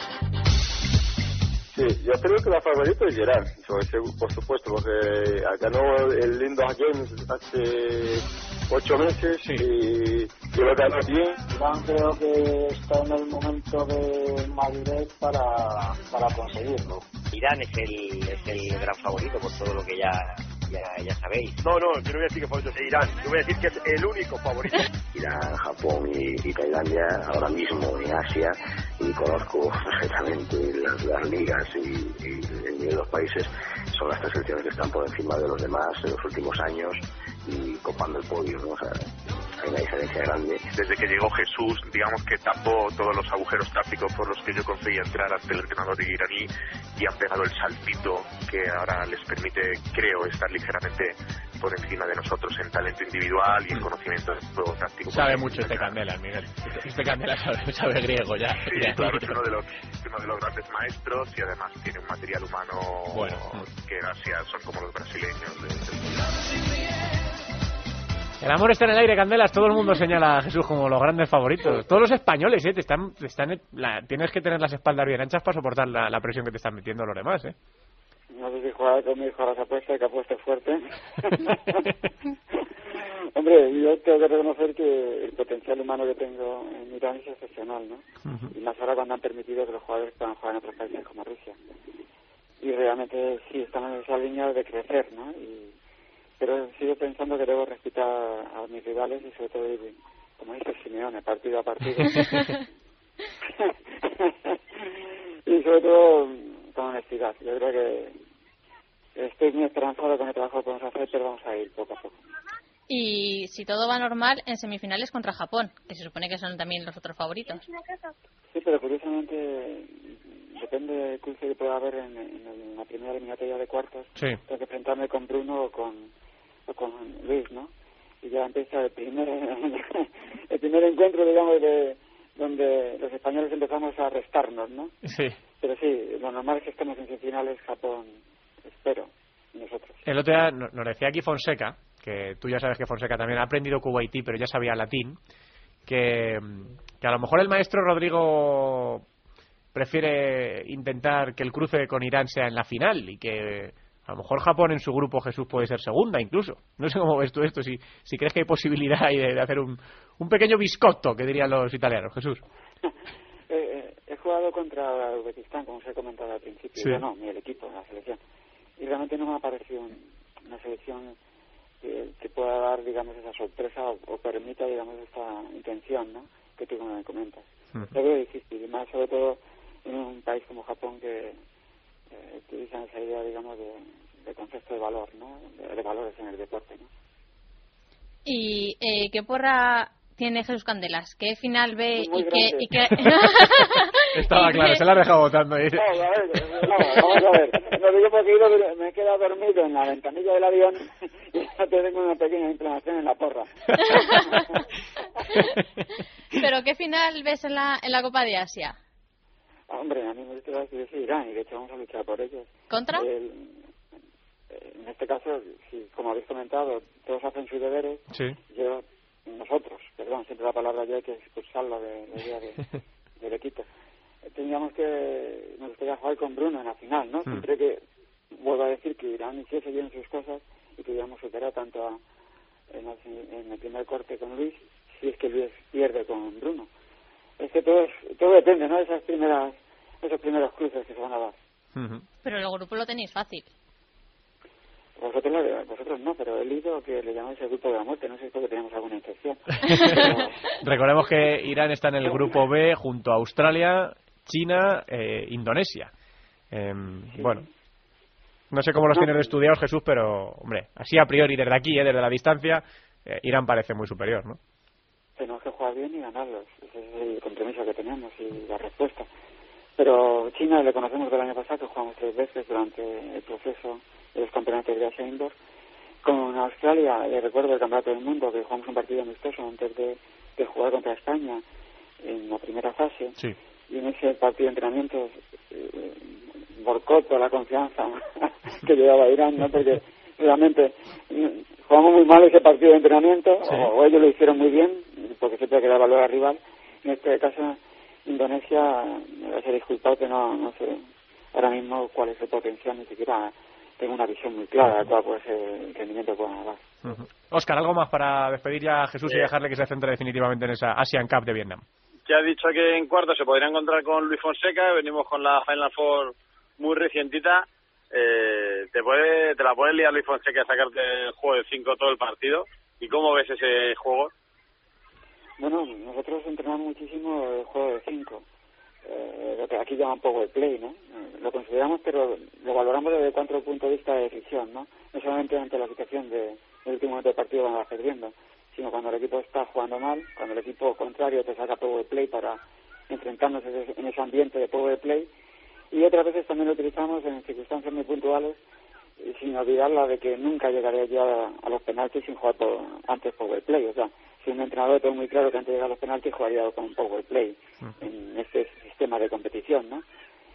Sí, yo creo que la favorita es Gerard, por supuesto, porque ganó el Lindor Games hace ocho meses sí. y, y lo ganó bien. Irán creo que está en el momento de madurez para, para conseguirlo. Irán es el, es el gran favorito por todo lo que ya, ya, ya sabéis. No, no, yo no voy a decir que favorito es Irán, yo voy a decir que es el único favorito. Irán, Japón y, y Tailandia ahora mismo en Asia, y conozco perfectamente las, las ligas y, y el nivel de los países, son las tres selecciones que están por encima de los demás en los últimos años y copando el podio, ¿no? O sea, hay una diferencia grande. Desde que llegó Jesús, digamos que tapó todos los agujeros tácticos por los que yo conseguía entrar ante el entrenador iraní, y han pegado el saltito que ahora les permite, creo, estar ligeramente por encima de nosotros en talento individual y en conocimiento del juego táctico. Sabe mucho este Candela, Miguel. Este Candela sabe, sabe griego ya. Sí, ya. Claro, es uno de los uno de los grandes maestros, y además tiene un material humano bueno, que gracias son como los brasileños. De, de... El amor está en el aire, Candelas. Todo el mundo señala a Jesús como los grandes favoritos. Todos los españoles, ¿eh? Te están, te están, la, tienes que tener las espaldas bien anchas para soportar la, la presión que te están metiendo los demás, ¿eh? No sé si juega conmigo a las apuestas, que apueste fuerte. Hombre, yo tengo que reconocer que el potencial humano que tengo en Irán es excepcional, ¿no? Uh-huh. Y más ahora cuando han permitido que los jugadores puedan jugar en otros países como Rusia. Y realmente sí, están en esa línea de crecer, ¿no? Y, pero sigo pensando que debo respetar a mis rivales y sobre todo, como dice Simeone, partido a partido. Y sobre todo con honestidad. Yo creo que estoy muy esperanzado con el trabajo que vamos a hacer, pero vamos a ir poco a poco. Y si todo va normal, en semifinales contra Japón, que se supone que son también los otros favoritos. Sí, pero curiosamente depende del cruce que pueda haber en, en la primera eliminatoria de cuartos. Sí. Tengo que enfrentarme con Bruno o con, o con Luis, ¿no? Y ya empieza el primer, el primer encuentro, digamos, de donde los españoles empezamos a restarnos, ¿no? Sí. Pero sí, lo normal es que estemos en semifinales, Japón, espero, nosotros. El otro día nos decía aquí Fonseca, que tú ya sabes que Fonseca también ha aprendido kuwaití, pero ya sabía latín, que, que a lo mejor el maestro Rodrigo prefiere intentar que el cruce con Irán sea en la final, y que a lo mejor Japón en su grupo, Jesús, puede ser segunda incluso. No sé cómo ves tú esto, si, si crees que hay posibilidad ahí de, de hacer un, un pequeño biscotto, que dirían los italianos. Jesús. eh, he jugado contra Uzbekistán, como os he comentado al principio. Sí. Yo no, ni el equipo, la selección. Y realmente no me ha parecido un, una selección que, que pueda dar, digamos, esa sorpresa o, o permita, digamos, esta intención, ¿no?, que tú me comentas. Uh-huh. Lo veo difícil, y más sobre todo en un país como Japón, que eh, utilizan esa idea, digamos, de, de concepto de valor, ¿no?, de, de valores en el deporte, ¿no? ¿Y eh, qué porra tiene Jesús Candelas? ¿Qué final ve y qué, y qué...? Estaba claro, se la ha dejado votando ahí. No, a ver, no, vamos a ver. Lo digo porque ido, me he quedado dormido en la ventanilla del avión y ya tengo una pequeña inflamación en la porra. ¿Pero qué final ves en la, en la Copa de Asia? Hombre, a mí me gusta decir Irán, y de hecho vamos a luchar por ellos. ¿Contra? El, en este caso, si, como habéis comentado, todos hacen sus deberes. Sí. Yo nosotros, perdón, siempre la palabra ya hay que expulsarla de la idea de, del equipo. Teníamos que, nos gustaría jugar con Bruno en la final, ¿no? Mm. Siempre que, vuelvo a decir que Irán hiciese bien sus cosas y que íbamos a superar tanto a, en, en el primer corte con Luis, si es que Luis pierde con Bruno. Es que todo, es, todo depende, ¿no? De esas primeras, esos primeros cruces que se van a dar. Uh-huh. Pero el grupo lo tenéis fácil. Vosotros, vosotros no, pero he leído que le llamáis el grupo de la muerte, no sé si es porque tenemos alguna infección. Pero... Recordemos que Irán está en el grupo B junto a Australia, China, eh, Indonesia. Eh, sí. Bueno, no sé cómo los no. tienes estudiados, Jesús, pero, hombre, así a priori, desde aquí, eh, desde la distancia, eh, Irán parece muy superior, ¿no? Tenemos que jugar bien y ganarlos, ese es el compromiso que tenemos y la respuesta. Pero China le conocemos del año pasado, que jugamos tres veces durante el proceso de los campeonatos de Asia Indoor. Con Australia, le recuerdo el campeonato del mundo, que jugamos un partido amistoso antes de, de jugar contra España en la primera fase. Sí. Y en ese partido de entrenamiento eh, volcó toda la confianza que llevaba Irán, ¿no? Porque realmente eh, jugamos muy mal ese partido de entrenamiento, sí. o, o ellos lo hicieron muy bien, porque siempre queda valor al rival. En este caso, Indonesia, me vas a disculpar que no, no sé ahora mismo cuál es el potencial, ni siquiera tengo una visión muy clara de cuál puede ser el rendimiento que puedan dar. Uh-huh. Óscar, ¿algo más para despedir ya a Jesús sí. y dejarle que se centre definitivamente en esa Asian Cup de Vietnam? Ya ha dicho que en cuarto se podría encontrar con Luis Fonseca, venimos con la Final Four muy recientita, eh, te puede te la puedes liar Luis Fonseca a sacarte el juego de cinco todo el partido. ¿Y cómo ves ese juego? Bueno, nosotros entrenamos muchísimo el juego de cinco, eh, lo que aquí llaman power play, ¿no? Eh, lo consideramos, pero lo valoramos desde cuatro puntos de vista de decisión, ¿no? No solamente ante la situación de, del último momento del partido cuando vas perdiendo, sino cuando el equipo está jugando mal, cuando el equipo contrario te saca power play para enfrentarnos en ese ambiente de power play, y otras veces también lo utilizamos en circunstancias muy puntuales, sin olvidar la de que nunca llegaré yo a, a los penaltis sin jugar por, antes power play, o sea, si un entrenador tengo muy claro que antes de llegar a los penaltis jugaría con un power play uh-huh. en este sistema de competición, ¿no?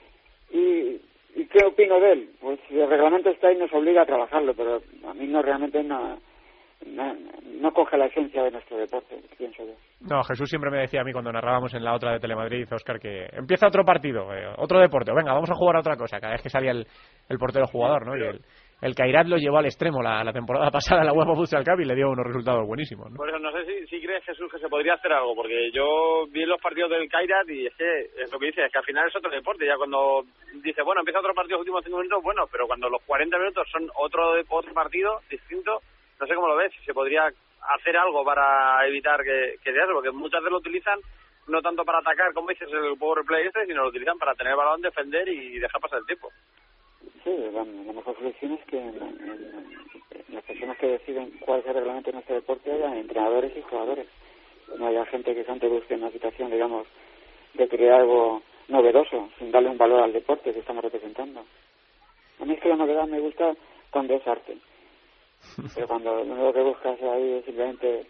Y, ¿y qué opino de él? Pues el reglamento está y nos obliga a trabajarlo, pero a mí no realmente no, no, no coge la esencia de nuestro deporte, pienso yo. No, Jesús siempre me decía a mí cuando narrábamos en la otra de Telemadrid, Óscar, que empieza otro partido, eh, otro deporte, venga, vamos a jugar a otra cosa, cada vez que salía el, el portero jugador, ¿no? Y el, el Kairat lo llevó al extremo la, la temporada pasada en la UEFA Futsal Cup y le dio unos resultados buenísimos, ¿no? Por eso no sé si, si crees, Jesús, que se podría hacer algo, porque yo vi los partidos del Kairat y es que es lo que dice, es que al final es otro deporte, ya cuando dice, bueno, empieza otro partido los últimos cinco minutos, bueno, pero cuando los cuarenta minutos son otro, otro partido distinto, no sé cómo lo ves, si se podría hacer algo para evitar que, que sea eso, porque muchas veces lo utilizan no tanto para atacar, como dices, el power play este, sino lo utilizan para tener el balón, defender y dejar pasar el tiempo. Sí, la, la mejor solución es que en, en, en las personas que deciden cuál es el reglamento de nuestro deporte haya entrenadores y jugadores. No haya gente que siempre busque una situación, digamos, de crear algo novedoso, sin darle un valor al deporte que estamos representando. A mí es que la novedad me gusta cuando es arte. Pero cuando lo único que buscas ahí es simplemente...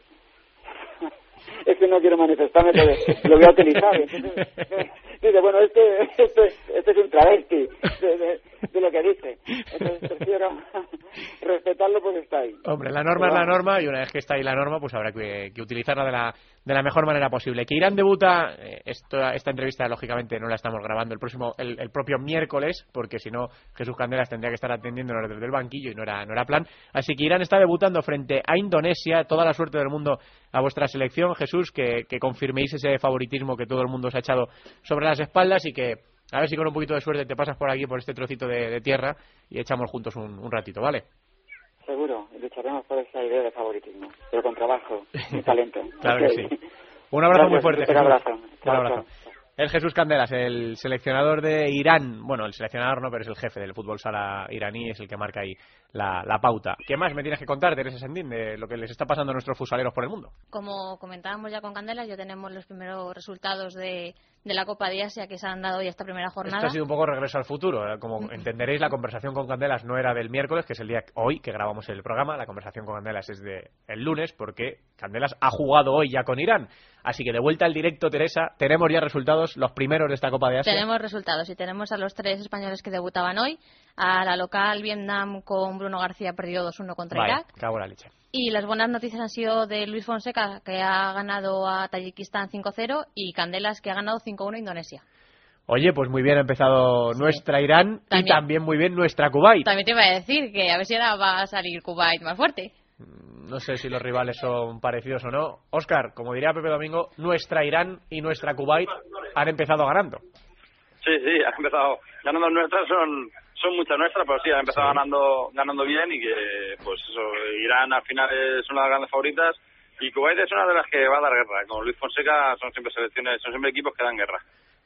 es que no quiero manifestarme, pero lo voy a utilizar. Entonces, dice, bueno, este, este, este es un travesti de, de, de lo que dice. Entonces prefiero respetarlo porque está ahí. Hombre, la norma pero, es la norma y una vez que está ahí la norma, pues habrá que, que utilizarla de la, de la mejor manera posible. Que Irán debuta, eh, esto, esta entrevista lógicamente no la estamos grabando el próximo el, el propio miércoles, porque si no Jesús Candelas tendría que estar atendiéndonos desde el banquillo y no era, no era plan. Así que Irán está debutando frente a Indonesia. Toda la suerte del mundo a vuestra selección, Jesús, que, que confirméis ese favoritismo que todo el mundo os ha echado sobre las espaldas y que a ver si con un poquito de suerte te pasas por aquí, por este trocito de, de tierra y echamos juntos un, un ratito, ¿vale? Seguro, lucharemos por esa idea de favoritismo, pero con trabajo y talento. Claro okay. que sí. Un abrazo Gracias, muy fuerte, Jesús. Un abrazo. Un abrazo. El Jesús Candelas, el seleccionador de Irán, bueno, el seleccionador no, pero es el jefe del fútbol sala iraní, es el que marca ahí la, la pauta. ¿Qué más me tienes que contar, Teresa Sendín, de lo que les está pasando a nuestros futboleros por el mundo? Como comentábamos ya con Candelas, ya tenemos los primeros resultados de, de la Copa de Asia que se han dado hoy esta primera jornada. Esto ha sido un poco regreso al futuro. Como entenderéis, la conversación con Candelas no era del miércoles, que es el día hoy que grabamos el programa. La conversación con Candelas es de el lunes, porque Candelas ha jugado hoy ya con Irán. Así que de vuelta al directo, Teresa, tenemos ya resultados, los primeros de esta Copa de Asia. Tenemos resultados y tenemos a los tres españoles que debutaban hoy. A la local, Vietnam con Bruno García ha perdido dos uno contra Vaya, Irak. cago en la leche. Y las buenas noticias han sido de Luis Fonseca, que ha ganado a Tayikistán cinco cero, y Candelas, que ha ganado cinco uno a Indonesia. Oye, pues muy bien ha empezado sí. nuestra Irán también. Y también muy bien nuestra Kuwait. También te iba a decir que a ver si ahora va a salir Kuwait más fuerte. No sé si los rivales son parecidos o no. Óscar, como diría Pepe Domingo, nuestra Irán y nuestra Kuwait han empezado ganando. Sí, sí, han empezado ganando nuestras, son... son muchas nuestras, pero sí, han empezado sí. ganando ganando bien y que, pues eso, Irán al final es una de las grandes favoritas y Kuwait es una de las que va a dar guerra. Con Luis Fonseca son siempre selecciones, son siempre equipos que dan guerra.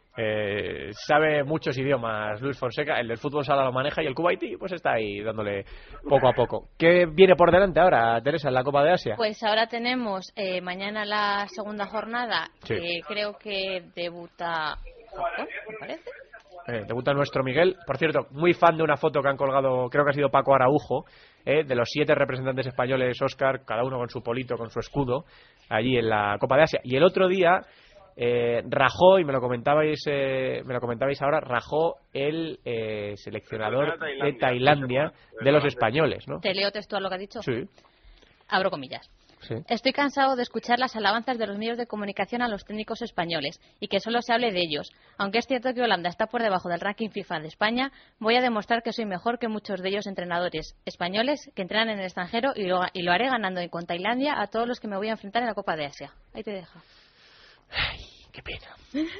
Eh, sabe muchos idiomas Luis Fonseca, el del fútbol sala lo maneja y el kuwaití pues está ahí dándole poco a poco. ¿Qué viene por delante ahora, Teresa, en la Copa de Asia? Pues ahora tenemos eh, mañana la segunda jornada, sí. que creo que debuta Japón, me parece. Eh, debuta nuestro Miguel, por cierto, muy fan de una foto que han colgado, creo que ha sido Paco Araujo, eh, de los siete representantes españoles, Óscar, cada uno con su polito, con su escudo, allí en la Copa de Asia. Y el otro día eh, rajó, y me lo comentabais eh, me lo comentabais ahora, rajó el eh, seleccionador de Tailandia de los españoles, ¿no? Te leo textual lo que ha dicho. Sí. Abro comillas. Sí. Estoy cansado de escuchar las alabanzas de los medios de comunicación a los técnicos españoles y que solo se hable de ellos. Aunque es cierto que Holanda está por debajo del ranking FIFA de España, voy a demostrar que soy mejor que muchos de ellos entrenadores españoles que entrenan en el extranjero y lo, y lo haré ganando con Tailandia a todos los que me voy a enfrentar en la Copa de Asia. Ahí te dejo. Ay, qué pena.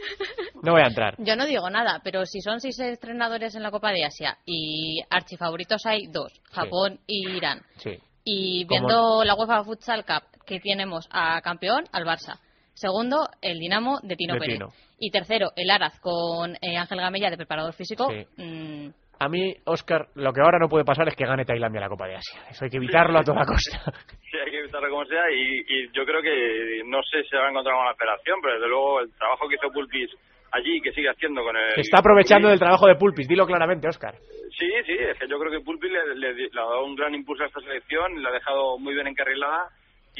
No voy a entrar. Yo no digo nada, pero si son seis entrenadores en la Copa de Asia y archifavoritos hay dos, Japón sí. y Irán. Sí. Y viendo ¿Cómo? la UEFA Futsal Cup, que tenemos a campeón, al Barça. Segundo, el Dinamo de Tino de Pérez. Tino. Y tercero, el Araz con eh, Ángel Gamella de preparador físico. Sí. Mm. A mí, Óscar, lo que ahora no puede pasar es que gane Tailandia la Copa de Asia. Eso hay que evitarlo a toda costa. Sí, hay que evitarlo como sea. Y, y yo creo que no sé si se va a encontrar con la federación, pero desde luego el trabajo que hizo Pulpis allí, que sigue haciendo con el... Se está aprovechando del trabajo de Pulpis, dilo claramente, Óscar. Sí, sí, es que yo creo que Pulpis le, le, le ha dado un gran impulso a esta selección, le ha dejado muy bien encarrilada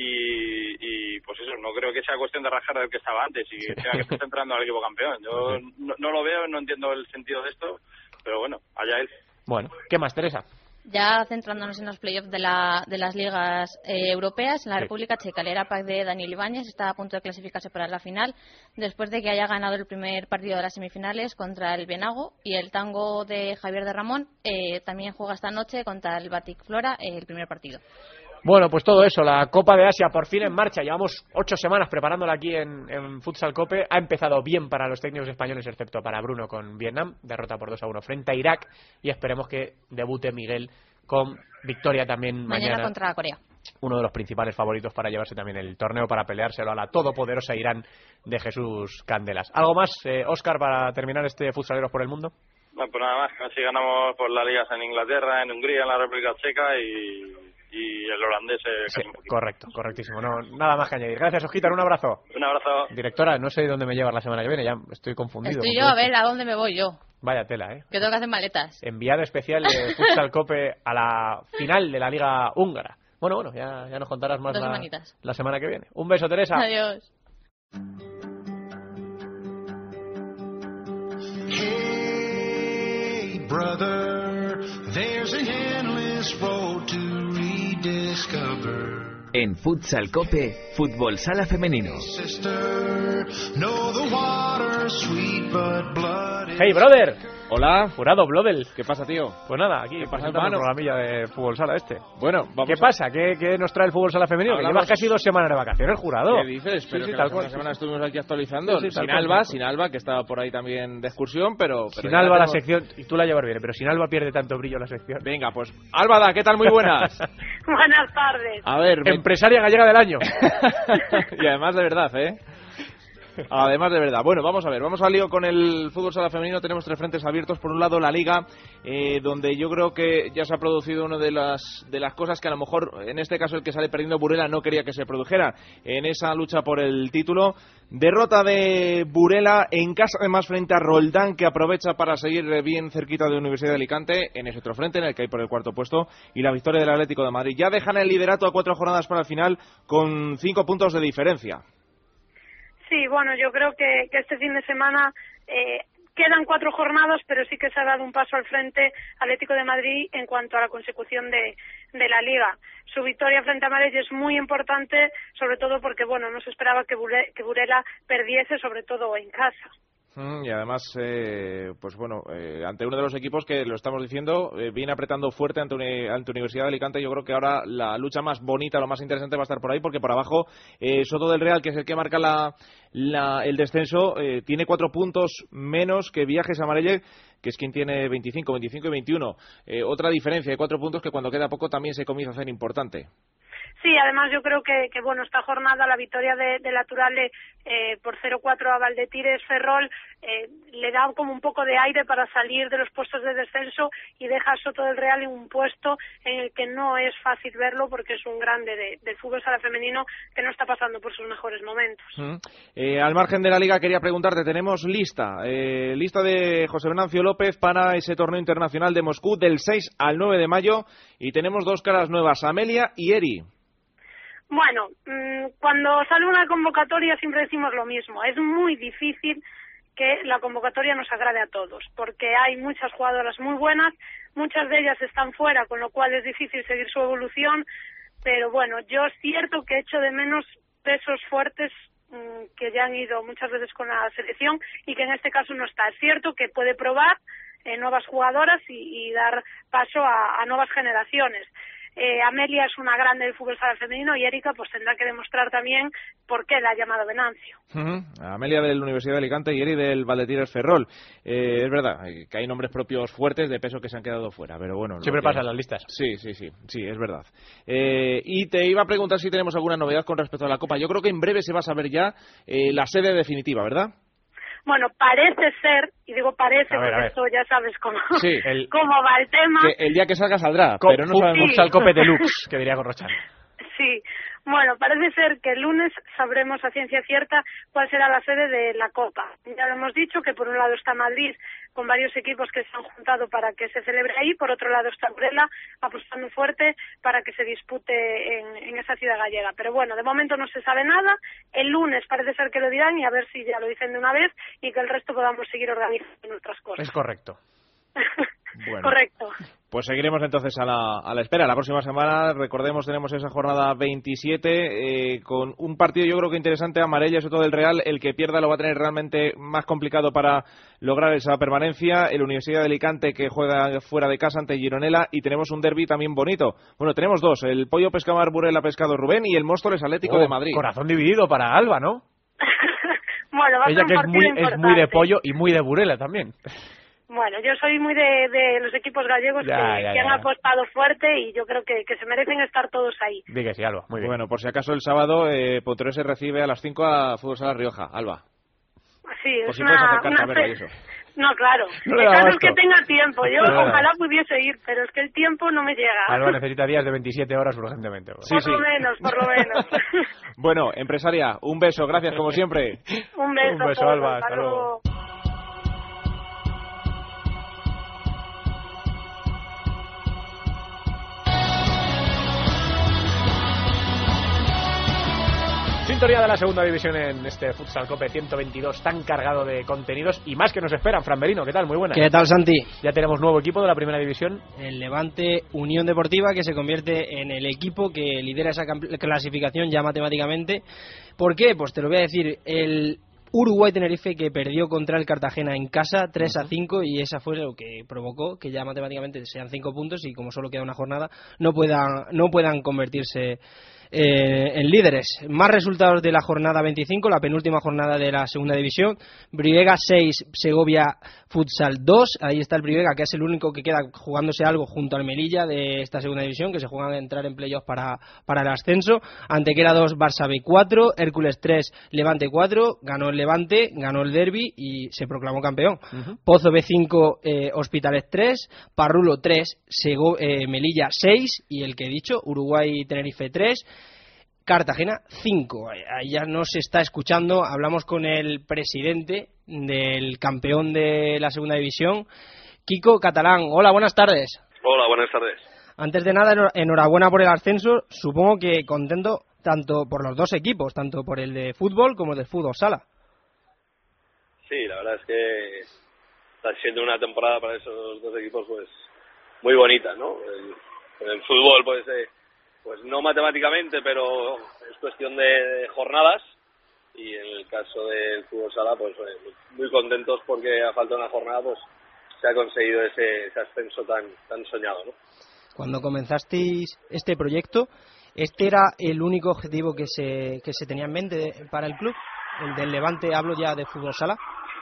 y, y pues eso, no creo que sea cuestión de rajar del que estaba antes y que tenga que estar entrando al equipo campeón. Yo no, no lo veo, no entiendo el sentido de esto, pero bueno, allá él. Bueno, ¿qué más, Teresa? Ya centrándonos en los playoffs de, la, de las ligas eh, europeas, en la sí. República Checa, el Erapac de Daniel Ibáñez está a punto de clasificarse para la final después de que haya ganado el primer partido de las semifinales contra el Benago, y el Tango de Javier de Ramón eh, también juega esta noche contra el Batik Flora eh, el primer partido. Bueno, pues todo eso, la Copa de Asia por fin en marcha. Llevamos ocho semanas preparándola aquí en, en Futsal Cope. Ha empezado bien para los técnicos españoles, excepto para Bruno con Vietnam, derrota por dos a uno frente a Irak, y esperemos que debute Miguel con victoria también mañana, mañana contra Corea. Uno de los principales favoritos para llevarse también el torneo, para peleárselo a la todopoderosa Irán de Jesús Candelas. ¿Algo más, eh, Óscar, para terminar este Futsaleros por el Mundo? Bueno, pues nada más, así ganamos por las ligas en Inglaterra, en Hungría, en la República Checa y... y el holandés eh, sí, correcto, correctísimo. No, nada más que añadir. Gracias, Osquitar, un abrazo. Un abrazo. Directora, no sé dónde me llevas la semana que viene, ya estoy confundido. Estoy yo a ver a dónde me voy yo. Vaya tela, ¿eh? Que tengo que hacer maletas. Enviado especial de Futsal Cope a la final de la Liga Húngara. Bueno, bueno, ya, ya nos contarás más la, la semana que viene. Un beso, Teresa. Adiós. Hey, brother, there's an endless road to rediscover. En Futsal Cope, Fútbol Sala Femenino. Hey, brother. Hola. Jurado Blodel. ¿Qué pasa, tío? Pues nada, aquí pasando el programilla de Fútbol Sala este. Bueno, vamos ¿Qué a... pasa? ¿Qué, ¿Qué nos trae el Fútbol Sala Femenino? Hablamos... Que llevas casi dos semanas de vacaciones, jurado. ¿Qué dices? Pero sí, sí, que tal la cual. semana estuvimos aquí actualizando. Sí, sí, sin cual, Alba, cual. sin Alba, que estaba por ahí también de excursión, pero... pero sin Alba tenemos... la sección, y tú la llevas bien, pero sin Alba pierde tanto brillo la sección. Venga, pues, Álvada, ¿qué tal? Muy buenas. Buenas tardes. A ver... Me... Empresaria gallega del año. Y además de verdad, ¿eh? Además de verdad. Bueno, vamos a ver, vamos al lío con el fútbol sala femenino. Tenemos tres frentes abiertos. Por un lado, la Liga, eh, donde yo creo que ya se ha producido una de las de las cosas que a lo mejor, en este caso el que sale perdiendo, Burela, no quería que se produjera en esa lucha por el título. Derrota de Burela en casa, además, frente a Roldán, que aprovecha para seguir bien cerquita de Universidad de Alicante en ese otro frente, en el que hay por el cuarto puesto, y la victoria del Atlético de Madrid. Ya dejan el liderato a cuatro jornadas para el final con cinco puntos de diferencia. Sí, bueno, yo creo que, que este fin de semana eh, quedan cuatro jornadas, pero sí que se ha dado un paso al frente Atlético de Madrid en cuanto a la consecución de, de la Liga. Su victoria frente a Madrid es muy importante, sobre todo porque, bueno, no se esperaba que, Bure, que Burela perdiese, sobre todo en casa. Y además, eh, pues bueno, eh, ante uno de los equipos que, lo estamos diciendo, eh, viene apretando fuerte ante, uni, ante Universidad de Alicante. Yo creo que ahora la lucha más bonita, lo más interesante va a estar por ahí, porque por abajo eh, Soto del Real, que es el que marca la, la, el descenso, eh, tiene cuatro puntos menos que Viajes Amarelle, que es quien tiene veinticinco, veinticinco y veintiuno. Eh, otra diferencia de cuatro puntos que cuando queda poco también se comienza a hacer importante. Sí, además yo creo que, que bueno, esta jornada, la victoria de, de la Turale eh, por cero cuatro a Valdetires Ferrol eh, le da como un poco de aire para salir de los puestos de descenso y deja a Soto del Real en un puesto en el que no es fácil verlo, porque es un grande de, del fútbol sala femenino que no está pasando por sus mejores momentos. Mm. Eh, al margen de la Liga, quería preguntarte, tenemos lista, eh, lista de José Venancio López para ese torneo internacional de Moscú del seis al nueve de mayo, y tenemos dos caras nuevas, Amelia y Eri. Bueno, cuando sale una convocatoria siempre decimos lo mismo. Es muy difícil que la convocatoria nos agrade a todos, porque hay muchas jugadoras muy buenas, muchas de ellas están fuera, con lo cual es difícil seguir su evolución, pero bueno, yo es cierto que echo de menos pesos fuertes que ya han ido muchas veces con la selección y que en este caso no está. Es cierto que puede probar eh, nuevas jugadoras y, y dar paso a, a nuevas generaciones. Eh, Amelia es una grande del fútbol sala femenino y Erika pues tendrá que demostrar también por qué la ha llamado Venancio. Uh-huh. Amelia de la Universidad de Alicante y Eri del Valdetires Ferrol. Eh, es verdad que hay nombres propios fuertes de peso que se han quedado fuera, pero bueno. Siempre que... pasa en las listas. Sí, sí, sí, sí, es verdad. Eh, y te iba a preguntar si tenemos alguna novedad con respecto a la Copa. Yo creo que en breve se va a saber ya eh, la sede definitiva, ¿verdad? Bueno, parece ser, y digo parece a ver, porque esto ya sabes cómo, sí, el, cómo va el tema. Que el día que salga saldrá, Co pero no sabemos. Sí. Al Cope Deluxe, que diría Corrochán. Sí, bueno, parece ser que el lunes sabremos a ciencia cierta cuál será la sede de la Copa. Ya lo hemos dicho, que por un lado está Madrid, con varios equipos que se han juntado para que se celebre ahí, por otro lado está Burela, apostando fuerte para que se dispute en, en esa ciudad gallega. Pero bueno, de momento no se sabe nada, el lunes parece ser que lo dirán y a ver si ya lo dicen de una vez y que el resto podamos seguir organizando nuestras cosas. Es correcto. Bueno, correcto. Pues seguiremos entonces a la, a la espera. La próxima semana, recordemos, tenemos esa jornada veintisiete eh, con un partido yo creo que interesante, Amarella, sobre todo el Real. El que pierda lo va a tener realmente más complicado para lograr esa permanencia. El Universidad de Alicante, que juega fuera de casa ante Gironella, y tenemos un derbi también bonito. Bueno, tenemos dos, el Pollo Pescamar Burela Pescado Rubén y el Móstoles Atlético oh, de Madrid. Corazón dividido para Alba, ¿no? Bueno, va a Ella ser un que es muy, importante. es muy de pollo y muy de Burela también. Bueno, yo soy muy de, de los equipos gallegos ya, que, ya, que han ya. apostado fuerte y yo creo que, que se merecen estar todos ahí. Diga sí, Alba, muy bien. Bueno, por si acaso el sábado eh, Pontero recibe a las cinco a Fútbol Sala Rioja. Alba. Sí, por es si una, puedes acercarte una a verlo fe... y eso. No, claro. No El le da caso es abasto. que tenga tiempo. Yo No le da. ojalá pudiese ir, pero es que el tiempo no me llega. Alba necesita días de veintisiete horas urgentemente. Sí, por sí. lo menos, por lo menos. Bueno, empresaria, un beso, gracias como siempre. Un beso, Un beso, a todos, Alba, hasta hasta luego. luego. Sintonía de la segunda división en este Futsal Cope ciento veintidós, tan cargado de contenidos y más que nos esperan. Fran Merino, ¿qué tal? Muy buenas. ¿Qué tal, Santi? Ya tenemos nuevo equipo de la primera división. El Levante Unión Deportiva, que se convierte en el equipo que lidera esa clasificación ya matemáticamente. ¿Por qué? Pues te lo voy a decir. El Uruguay Tenerife, que perdió contra el Cartagena en casa tres a cinco, y esa fue lo que provocó que ya matemáticamente sean cinco puntos y como solo queda una jornada no puedan, no puedan convertirse Eh, en líderes. Más resultados de la jornada veinticinco, la penúltima jornada de la segunda división. Brivega seis, Segovia Futsal dos. Ahí está el Brivega, que es el único que queda jugándose algo junto al Melilla de esta segunda división, que se juegan a entrar en playoffs para, para el ascenso. Antequera dos, Barça B cuatro, Hércules tres, Levante cuatro. Ganó el Levante, ganó el derbi y se proclamó campeón. Uh-huh. Pozo B cinco, eh, Hospitalet tres, Parrulo tres, Sego, eh, Melilla seis, y el que he dicho, Uruguay Tenerife tres, Cartagena cinco. Ahí ya nos está escuchando. Hablamos con el presidente del campeón de la segunda división, Kiko Catalán. Hola, buenas tardes. Hola, buenas tardes. Antes de nada, enhorabuena por el ascenso. Supongo que contento tanto por los dos equipos, tanto por el de fútbol como el de fútbol sala. Sí, la verdad es que está siendo una temporada para esos dos equipos pues muy bonita, ¿no? El, en el fútbol pues eh, pues no matemáticamente, pero es cuestión de, de jornadas, y en el caso del fútbol sala pues eh, muy contentos porque a falta de una jornada pues se ha conseguido ese, ese ascenso tan tan soñado, ¿no? Cuando comenzasteis este proyecto, ¿este era el único objetivo que se que se tenía en mente para el club? ¿El del Levante, hablo ya de fútbol sala?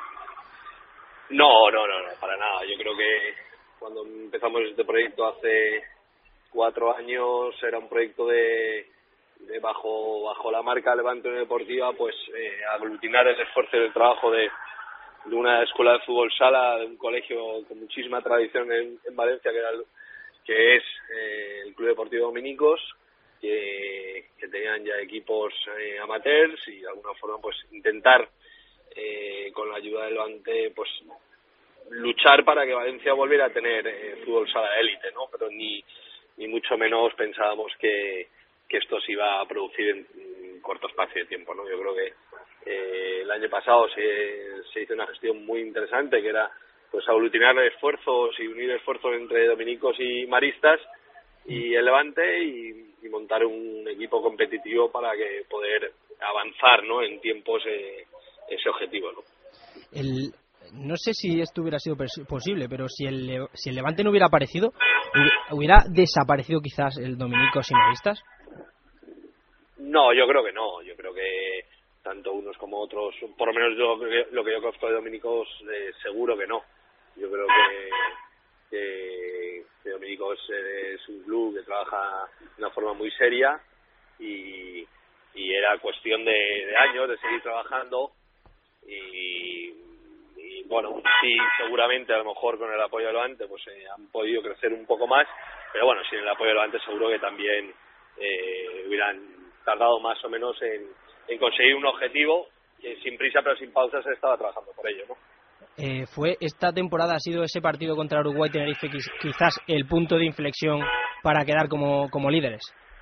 No, no, no, no, para nada. Yo creo que cuando empezamos este proyecto hace cuatro años era un proyecto de, de bajo bajo la marca Levante Unión Deportiva, pues eh, aglutinar el esfuerzo y el trabajo de, de una escuela de fútbol sala, de un colegio con muchísima tradición en, en Valencia, que era el, que es eh, el Club Deportivo Dominicos, que, que tenían ya equipos eh, amateurs, y de alguna forma pues intentar eh, con la ayuda del Levante pues luchar para que Valencia volviera a tener eh, fútbol sala de élite, ¿no? Pero ni ni mucho menos pensábamos que, que esto se iba a producir en, en corto espacio de tiempo, ¿no? Yo creo que eh, el año pasado se, se hizo una gestión muy interesante, que era pues aglutinar esfuerzos y unir esfuerzos entre dominicos y maristas y el Levante, y, y montar un equipo competitivo para que poder avanzar, ¿no?, en tiempos eh, ese objetivo, ¿no? El, no sé si esto hubiera sido posible, pero si el, si el Levante no hubiera aparecido, ¿hubiera desaparecido quizás el Dominicos y Maristas? No, yo creo que no. Yo creo que tanto unos como otros, por lo menos yo, lo que yo conozco de Dominicos, eh, seguro que no. Yo creo que, que, que Dominicos es un club que trabaja de una forma muy seria, y, y era cuestión de, de años de seguir trabajando, y, y bueno, sí, seguramente a lo mejor con el apoyo del Levante pues eh, han podido crecer un poco más, pero bueno, sin el apoyo del Levante seguro que también eh, hubieran tardado más o menos en, en conseguir un objetivo que sin prisa pero sin pausa se estaba trabajando por ello, ¿no? Eh, fue esta temporada, ha sido ese partido contra Uruguay Tenerife quizás el punto de inflexión para quedar como, como líderes.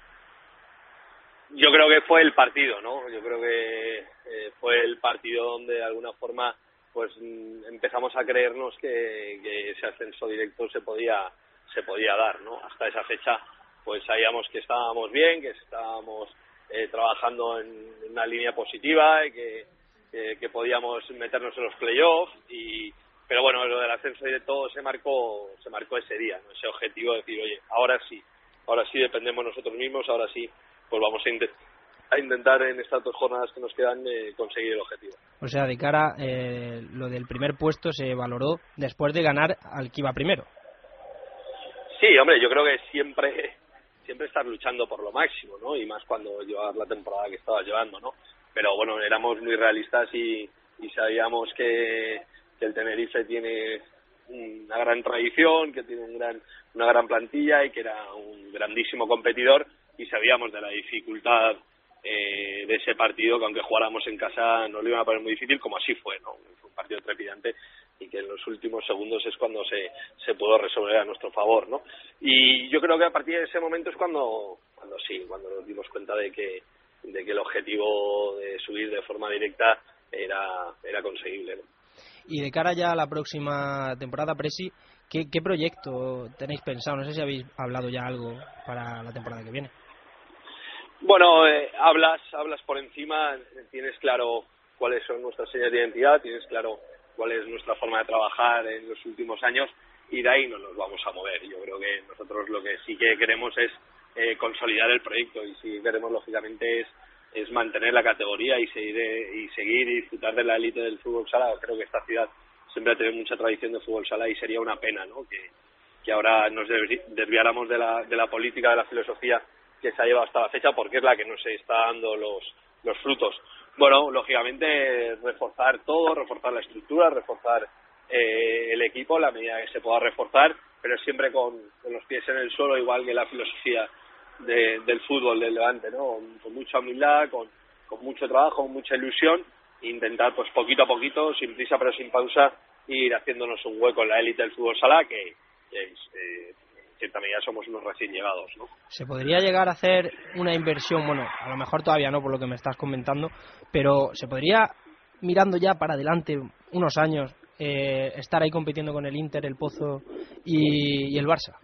Yo creo que fue el partido, ¿no? Yo creo que eh, fue el partido donde de alguna forma pues empezamos a creernos que, que ese ascenso directo se podía se podía dar, ¿no? Hasta esa fecha pues sabíamos que estábamos bien, que estábamos eh, trabajando en una línea positiva, y que, que, que podíamos meternos en los playoffs, y pero bueno, lo del ascenso directo se marcó se marcó ese día, ¿no? Ese objetivo de decir, oye, ahora sí, ahora sí dependemos nosotros mismos, ahora sí pues vamos a, int a intentar en estas dos jornadas que nos quedan eh, conseguir el objetivo. O sea, de cara, eh, lo del primer puesto se valoró después de ganar al que iba primero. Sí, hombre, yo creo que siempre siempre estar luchando por lo máximo, ¿no? Y más cuando llevas la temporada que estaba llevando, ¿no? Pero bueno, éramos muy realistas y, y sabíamos que, que el Tenerife tiene una gran tradición, que tiene un gran, una gran plantilla y que era un grandísimo competidor, y sabíamos de la dificultad eh, de ese partido, que aunque jugáramos en casa no lo iban a poner muy difícil, como así fue, ¿no? Fue un partido trepidante, y que en los últimos segundos es cuando se, se pudo resolver a nuestro favor, ¿no? Y yo creo que a partir de ese momento es cuando, cuando sí, cuando nos dimos cuenta de que, de que el objetivo de subir de forma directa era, era conseguible, ¿no? Y de cara ya a la próxima temporada, Presi, ¿qué, qué proyecto tenéis pensado? No sé si habéis hablado ya algo para la temporada que viene. Bueno, eh, hablas, hablas por encima, tienes claro cuáles son nuestras señas de identidad, tienes claro cuál es nuestra forma de trabajar en los últimos años, y de ahí no nos vamos a mover. Yo creo que nosotros lo que sí que queremos es eh, consolidar el proyecto, y sí queremos lógicamente es es mantener la categoría y seguir y seguir y disfrutar de la élite del fútbol sala. Creo que esta ciudad siempre ha tenido mucha tradición de fútbol sala, y sería una pena, ¿no?, que, que ahora nos desviáramos de la, de la política, de la filosofía que se ha llevado hasta la fecha, porque es la que nos está dando los, los frutos. Bueno, lógicamente reforzar todo, reforzar la estructura, reforzar eh, el equipo la medida que se pueda reforzar, pero siempre con, con los pies en el suelo, igual que la filosofía de, del fútbol del Levante, ¿no? Con, con mucha humildad, con, con mucho trabajo, con mucha ilusión, e intentar pues poquito a poquito, sin prisa pero sin pausa, ir haciéndonos un hueco en la élite del fútbol sala, que, que es, eh, en cierta medida somos unos recién llegados, ¿no? ¿Se podría llegar a hacer una inversión? Bueno, a lo mejor todavía no, por lo que me estás comentando, pero ¿se podría, mirando ya para adelante unos años, eh, estar ahí compitiendo con el Inter, el Pozo y, y el Barça?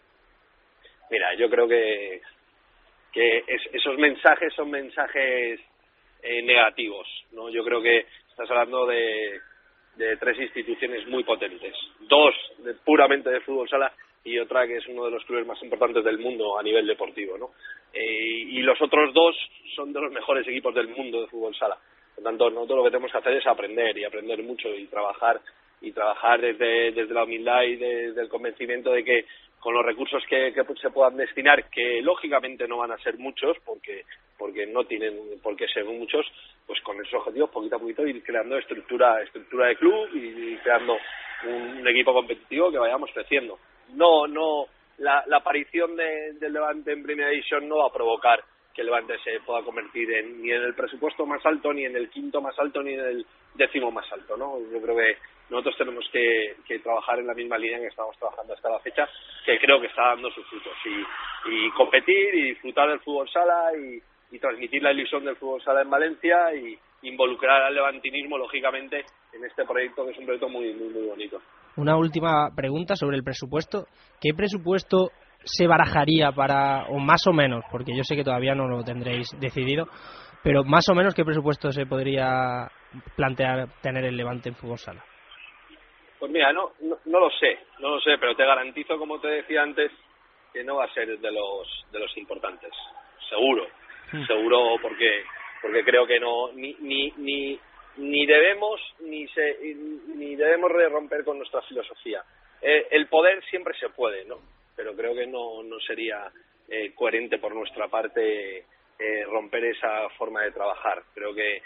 Mira, yo creo que, que es, esos mensajes son mensajes eh, negativos, ¿no? Yo creo que estás hablando de, de tres instituciones muy potentes, dos de, puramente de fútbol sala y otra que es uno de los clubes más importantes del mundo a nivel deportivo, ¿no? Eh, y los otros dos son de los mejores equipos del mundo de fútbol sala. Por tanto, nosotros lo que tenemos que hacer es aprender y aprender mucho y trabajar y trabajar desde, desde la humildad y desde el convencimiento de que con los recursos que, que se puedan destinar, que lógicamente no van a ser muchos, porque porque no tienen por qué ser muchos, pues con esos objetivos, poquito a poquito, ir creando estructura estructura de club y, y creando un, un equipo competitivo que vayamos creciendo. No, no, la, la aparición de, del Levante en Primera División no va a provocar que el Levante se pueda convertir en, ni en el presupuesto más alto, ni en el quinto más alto, ni en el décimo más alto, ¿no? Yo creo que nosotros tenemos que, que trabajar en la misma línea en que estamos trabajando hasta la fecha, que creo que está dando sus frutos, y, y competir y disfrutar del fútbol sala y, y transmitir la ilusión del fútbol sala en Valencia y involucrar al levantinismo, lógicamente, en este proyecto, que es un proyecto muy, muy, muy bonito. Una última pregunta sobre el presupuesto. ¿Qué presupuesto se barajaría para, o más o menos, porque yo sé que todavía no lo tendréis decidido, pero más o menos qué presupuesto se podría plantear tener el Levante en fútbol sala? Pues mira, no, no, no lo sé, no lo sé, pero te garantizo, como te decía antes, que no va a ser de los de los importantes, seguro, mm. seguro, porque porque creo que no ni ni ni ni debemos ni se ni debemos romper con nuestra filosofía. Eh, el poder siempre se puede, ¿no? Pero creo que no no sería eh, coherente por nuestra parte eh, romper esa forma de trabajar. Creo que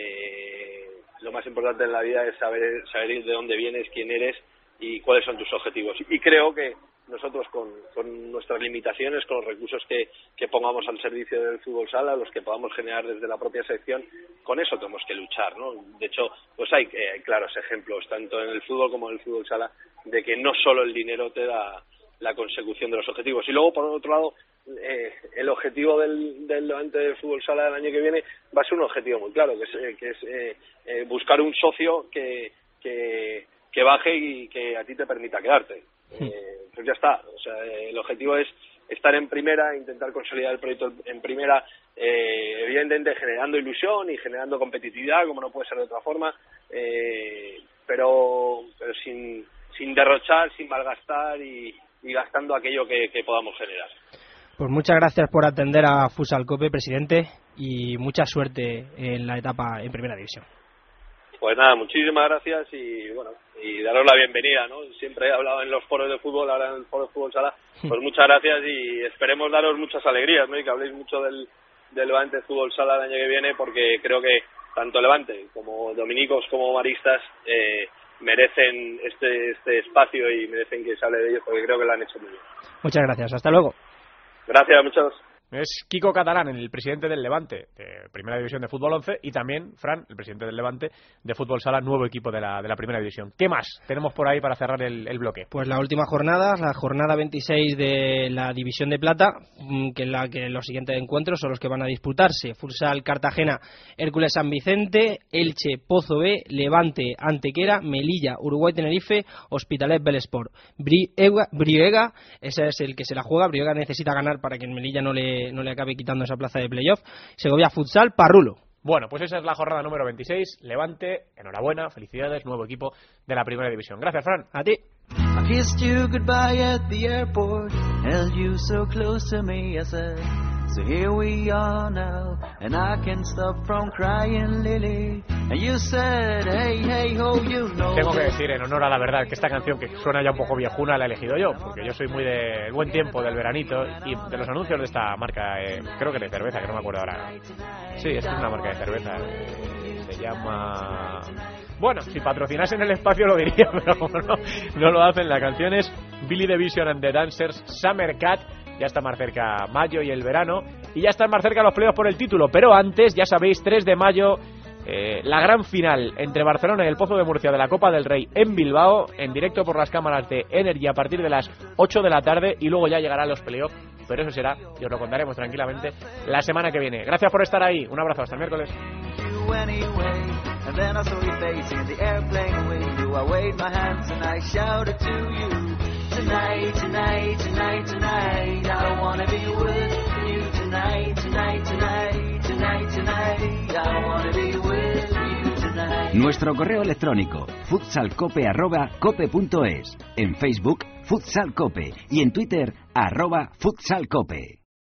eh, lo más importante en la vida es saber saber de dónde vienes, quién eres y cuáles son tus objetivos. Y creo que nosotros con, con nuestras limitaciones, con los recursos que, que pongamos al servicio del fútbol sala, los que podamos generar desde la propia sección, con eso tenemos que luchar, ¿no? De hecho, pues hay, eh, hay claros ejemplos, tanto en el fútbol como en el fútbol sala, de que no solo el dinero te da la consecución de los objetivos. Y luego, por otro lado, eh, el objetivo del, del Levante de fútbol sala del año que viene va a ser un objetivo muy claro, que es, eh, que es eh, eh, buscar un socio que, que, que baje y que a ti te permita quedarte. Eh, pues ya está, o sea, el objetivo es estar en primera, intentar consolidar el proyecto en primera, eh, evidentemente generando ilusión y generando competitividad, como no puede ser de otra forma, eh, pero, pero sin, sin derrochar, sin malgastar y, y gastando aquello que, que podamos generar. Pues muchas gracias por atender a Futsal Cope, presidente, y mucha suerte en la etapa en Primera División. Pues nada, muchísimas gracias y bueno, y daros la bienvenida, ¿no? Siempre he hablado en los foros de fútbol, ahora en el foro de fútbol sala, pues muchas gracias y esperemos daros muchas alegrías, ¿no? Y que habléis mucho del, del Levante Fútbol Sala el año que viene, porque creo que tanto Levante como dominicos como maristas eh, merecen este este espacio y merecen que se hable de ellos, porque creo que lo han hecho muy bien. Muchas gracias, hasta luego. Gracias, muchas. Es Kiko Catalán, el presidente del Levante, de Primera División de Fútbol once, y también Fran, el presidente del Levante de Fútbol Sala, nuevo equipo de la, de la Primera División. ¿Qué más tenemos por ahí para cerrar el, el bloque? Pues la última jornada, la jornada veintiséis de la División de Plata, que en la que los siguientes encuentros son los que van a disputarse: Futsal Cartagena, Hércules San Vicente, Elche Pozo B, Levante Antequera, Melilla Uruguay Tenerife, Hospitalet Belesport. Briega, Briega, ese es el que se la juega. Briega necesita ganar para que en Melilla no le no le acabe quitando esa plaza de playoff. Segovia Futsal, Parrulo. Bueno, pues esa es la jornada número veintiséis. Levante, enhorabuena, felicidades, nuevo equipo de la Primera División. Gracias, Fran. A ti. I kissed you goodbye at the airport, held you so close to me, I said, so here we are now, and I can't stop from crying, Lily, and you said, hey, hey, ho, you know. Tengo que decir, en honor a la verdad, que esta canción, que suena ya un poco viejuna, la he elegido yo, porque yo soy muy de buen tiempo, del veranito, y de los anuncios de esta marca, eh, creo que de cerveza, que no me acuerdo ahora. Sí, es una marca de cerveza, eh, se llama... Bueno, si patrocinasen el espacio lo diría, pero como no, no lo hacen. La canción es Billy the Vision and the Dancers, Summer Cat. Ya está más cerca mayo y el verano, y ya están más cerca los playoffs por el título. Pero antes, ya sabéis, tres de mayo, eh, la gran final entre Barcelona y el Pozo de Murcia de la Copa del Rey en Bilbao, en directo por las cámaras de Energy a partir de las ocho de la tarde, y luego ya llegarán los playoffs. Pero eso será, y os lo contaremos tranquilamente, la semana que viene. Gracias por estar ahí, un abrazo, hasta el miércoles. you anyway. And then I saw your face in the airplane window. I waved my hands and I shouted to you. Tonight, tonight, tonight, tonight, I wanna be with you tonight, tonight, tonight, tonight, tonight, I wanna be with you tonight. Nuestro correo electrónico futsalcope arroba cope punto es, en Facebook Futsal Cope y en Twitter arroba futsalcope.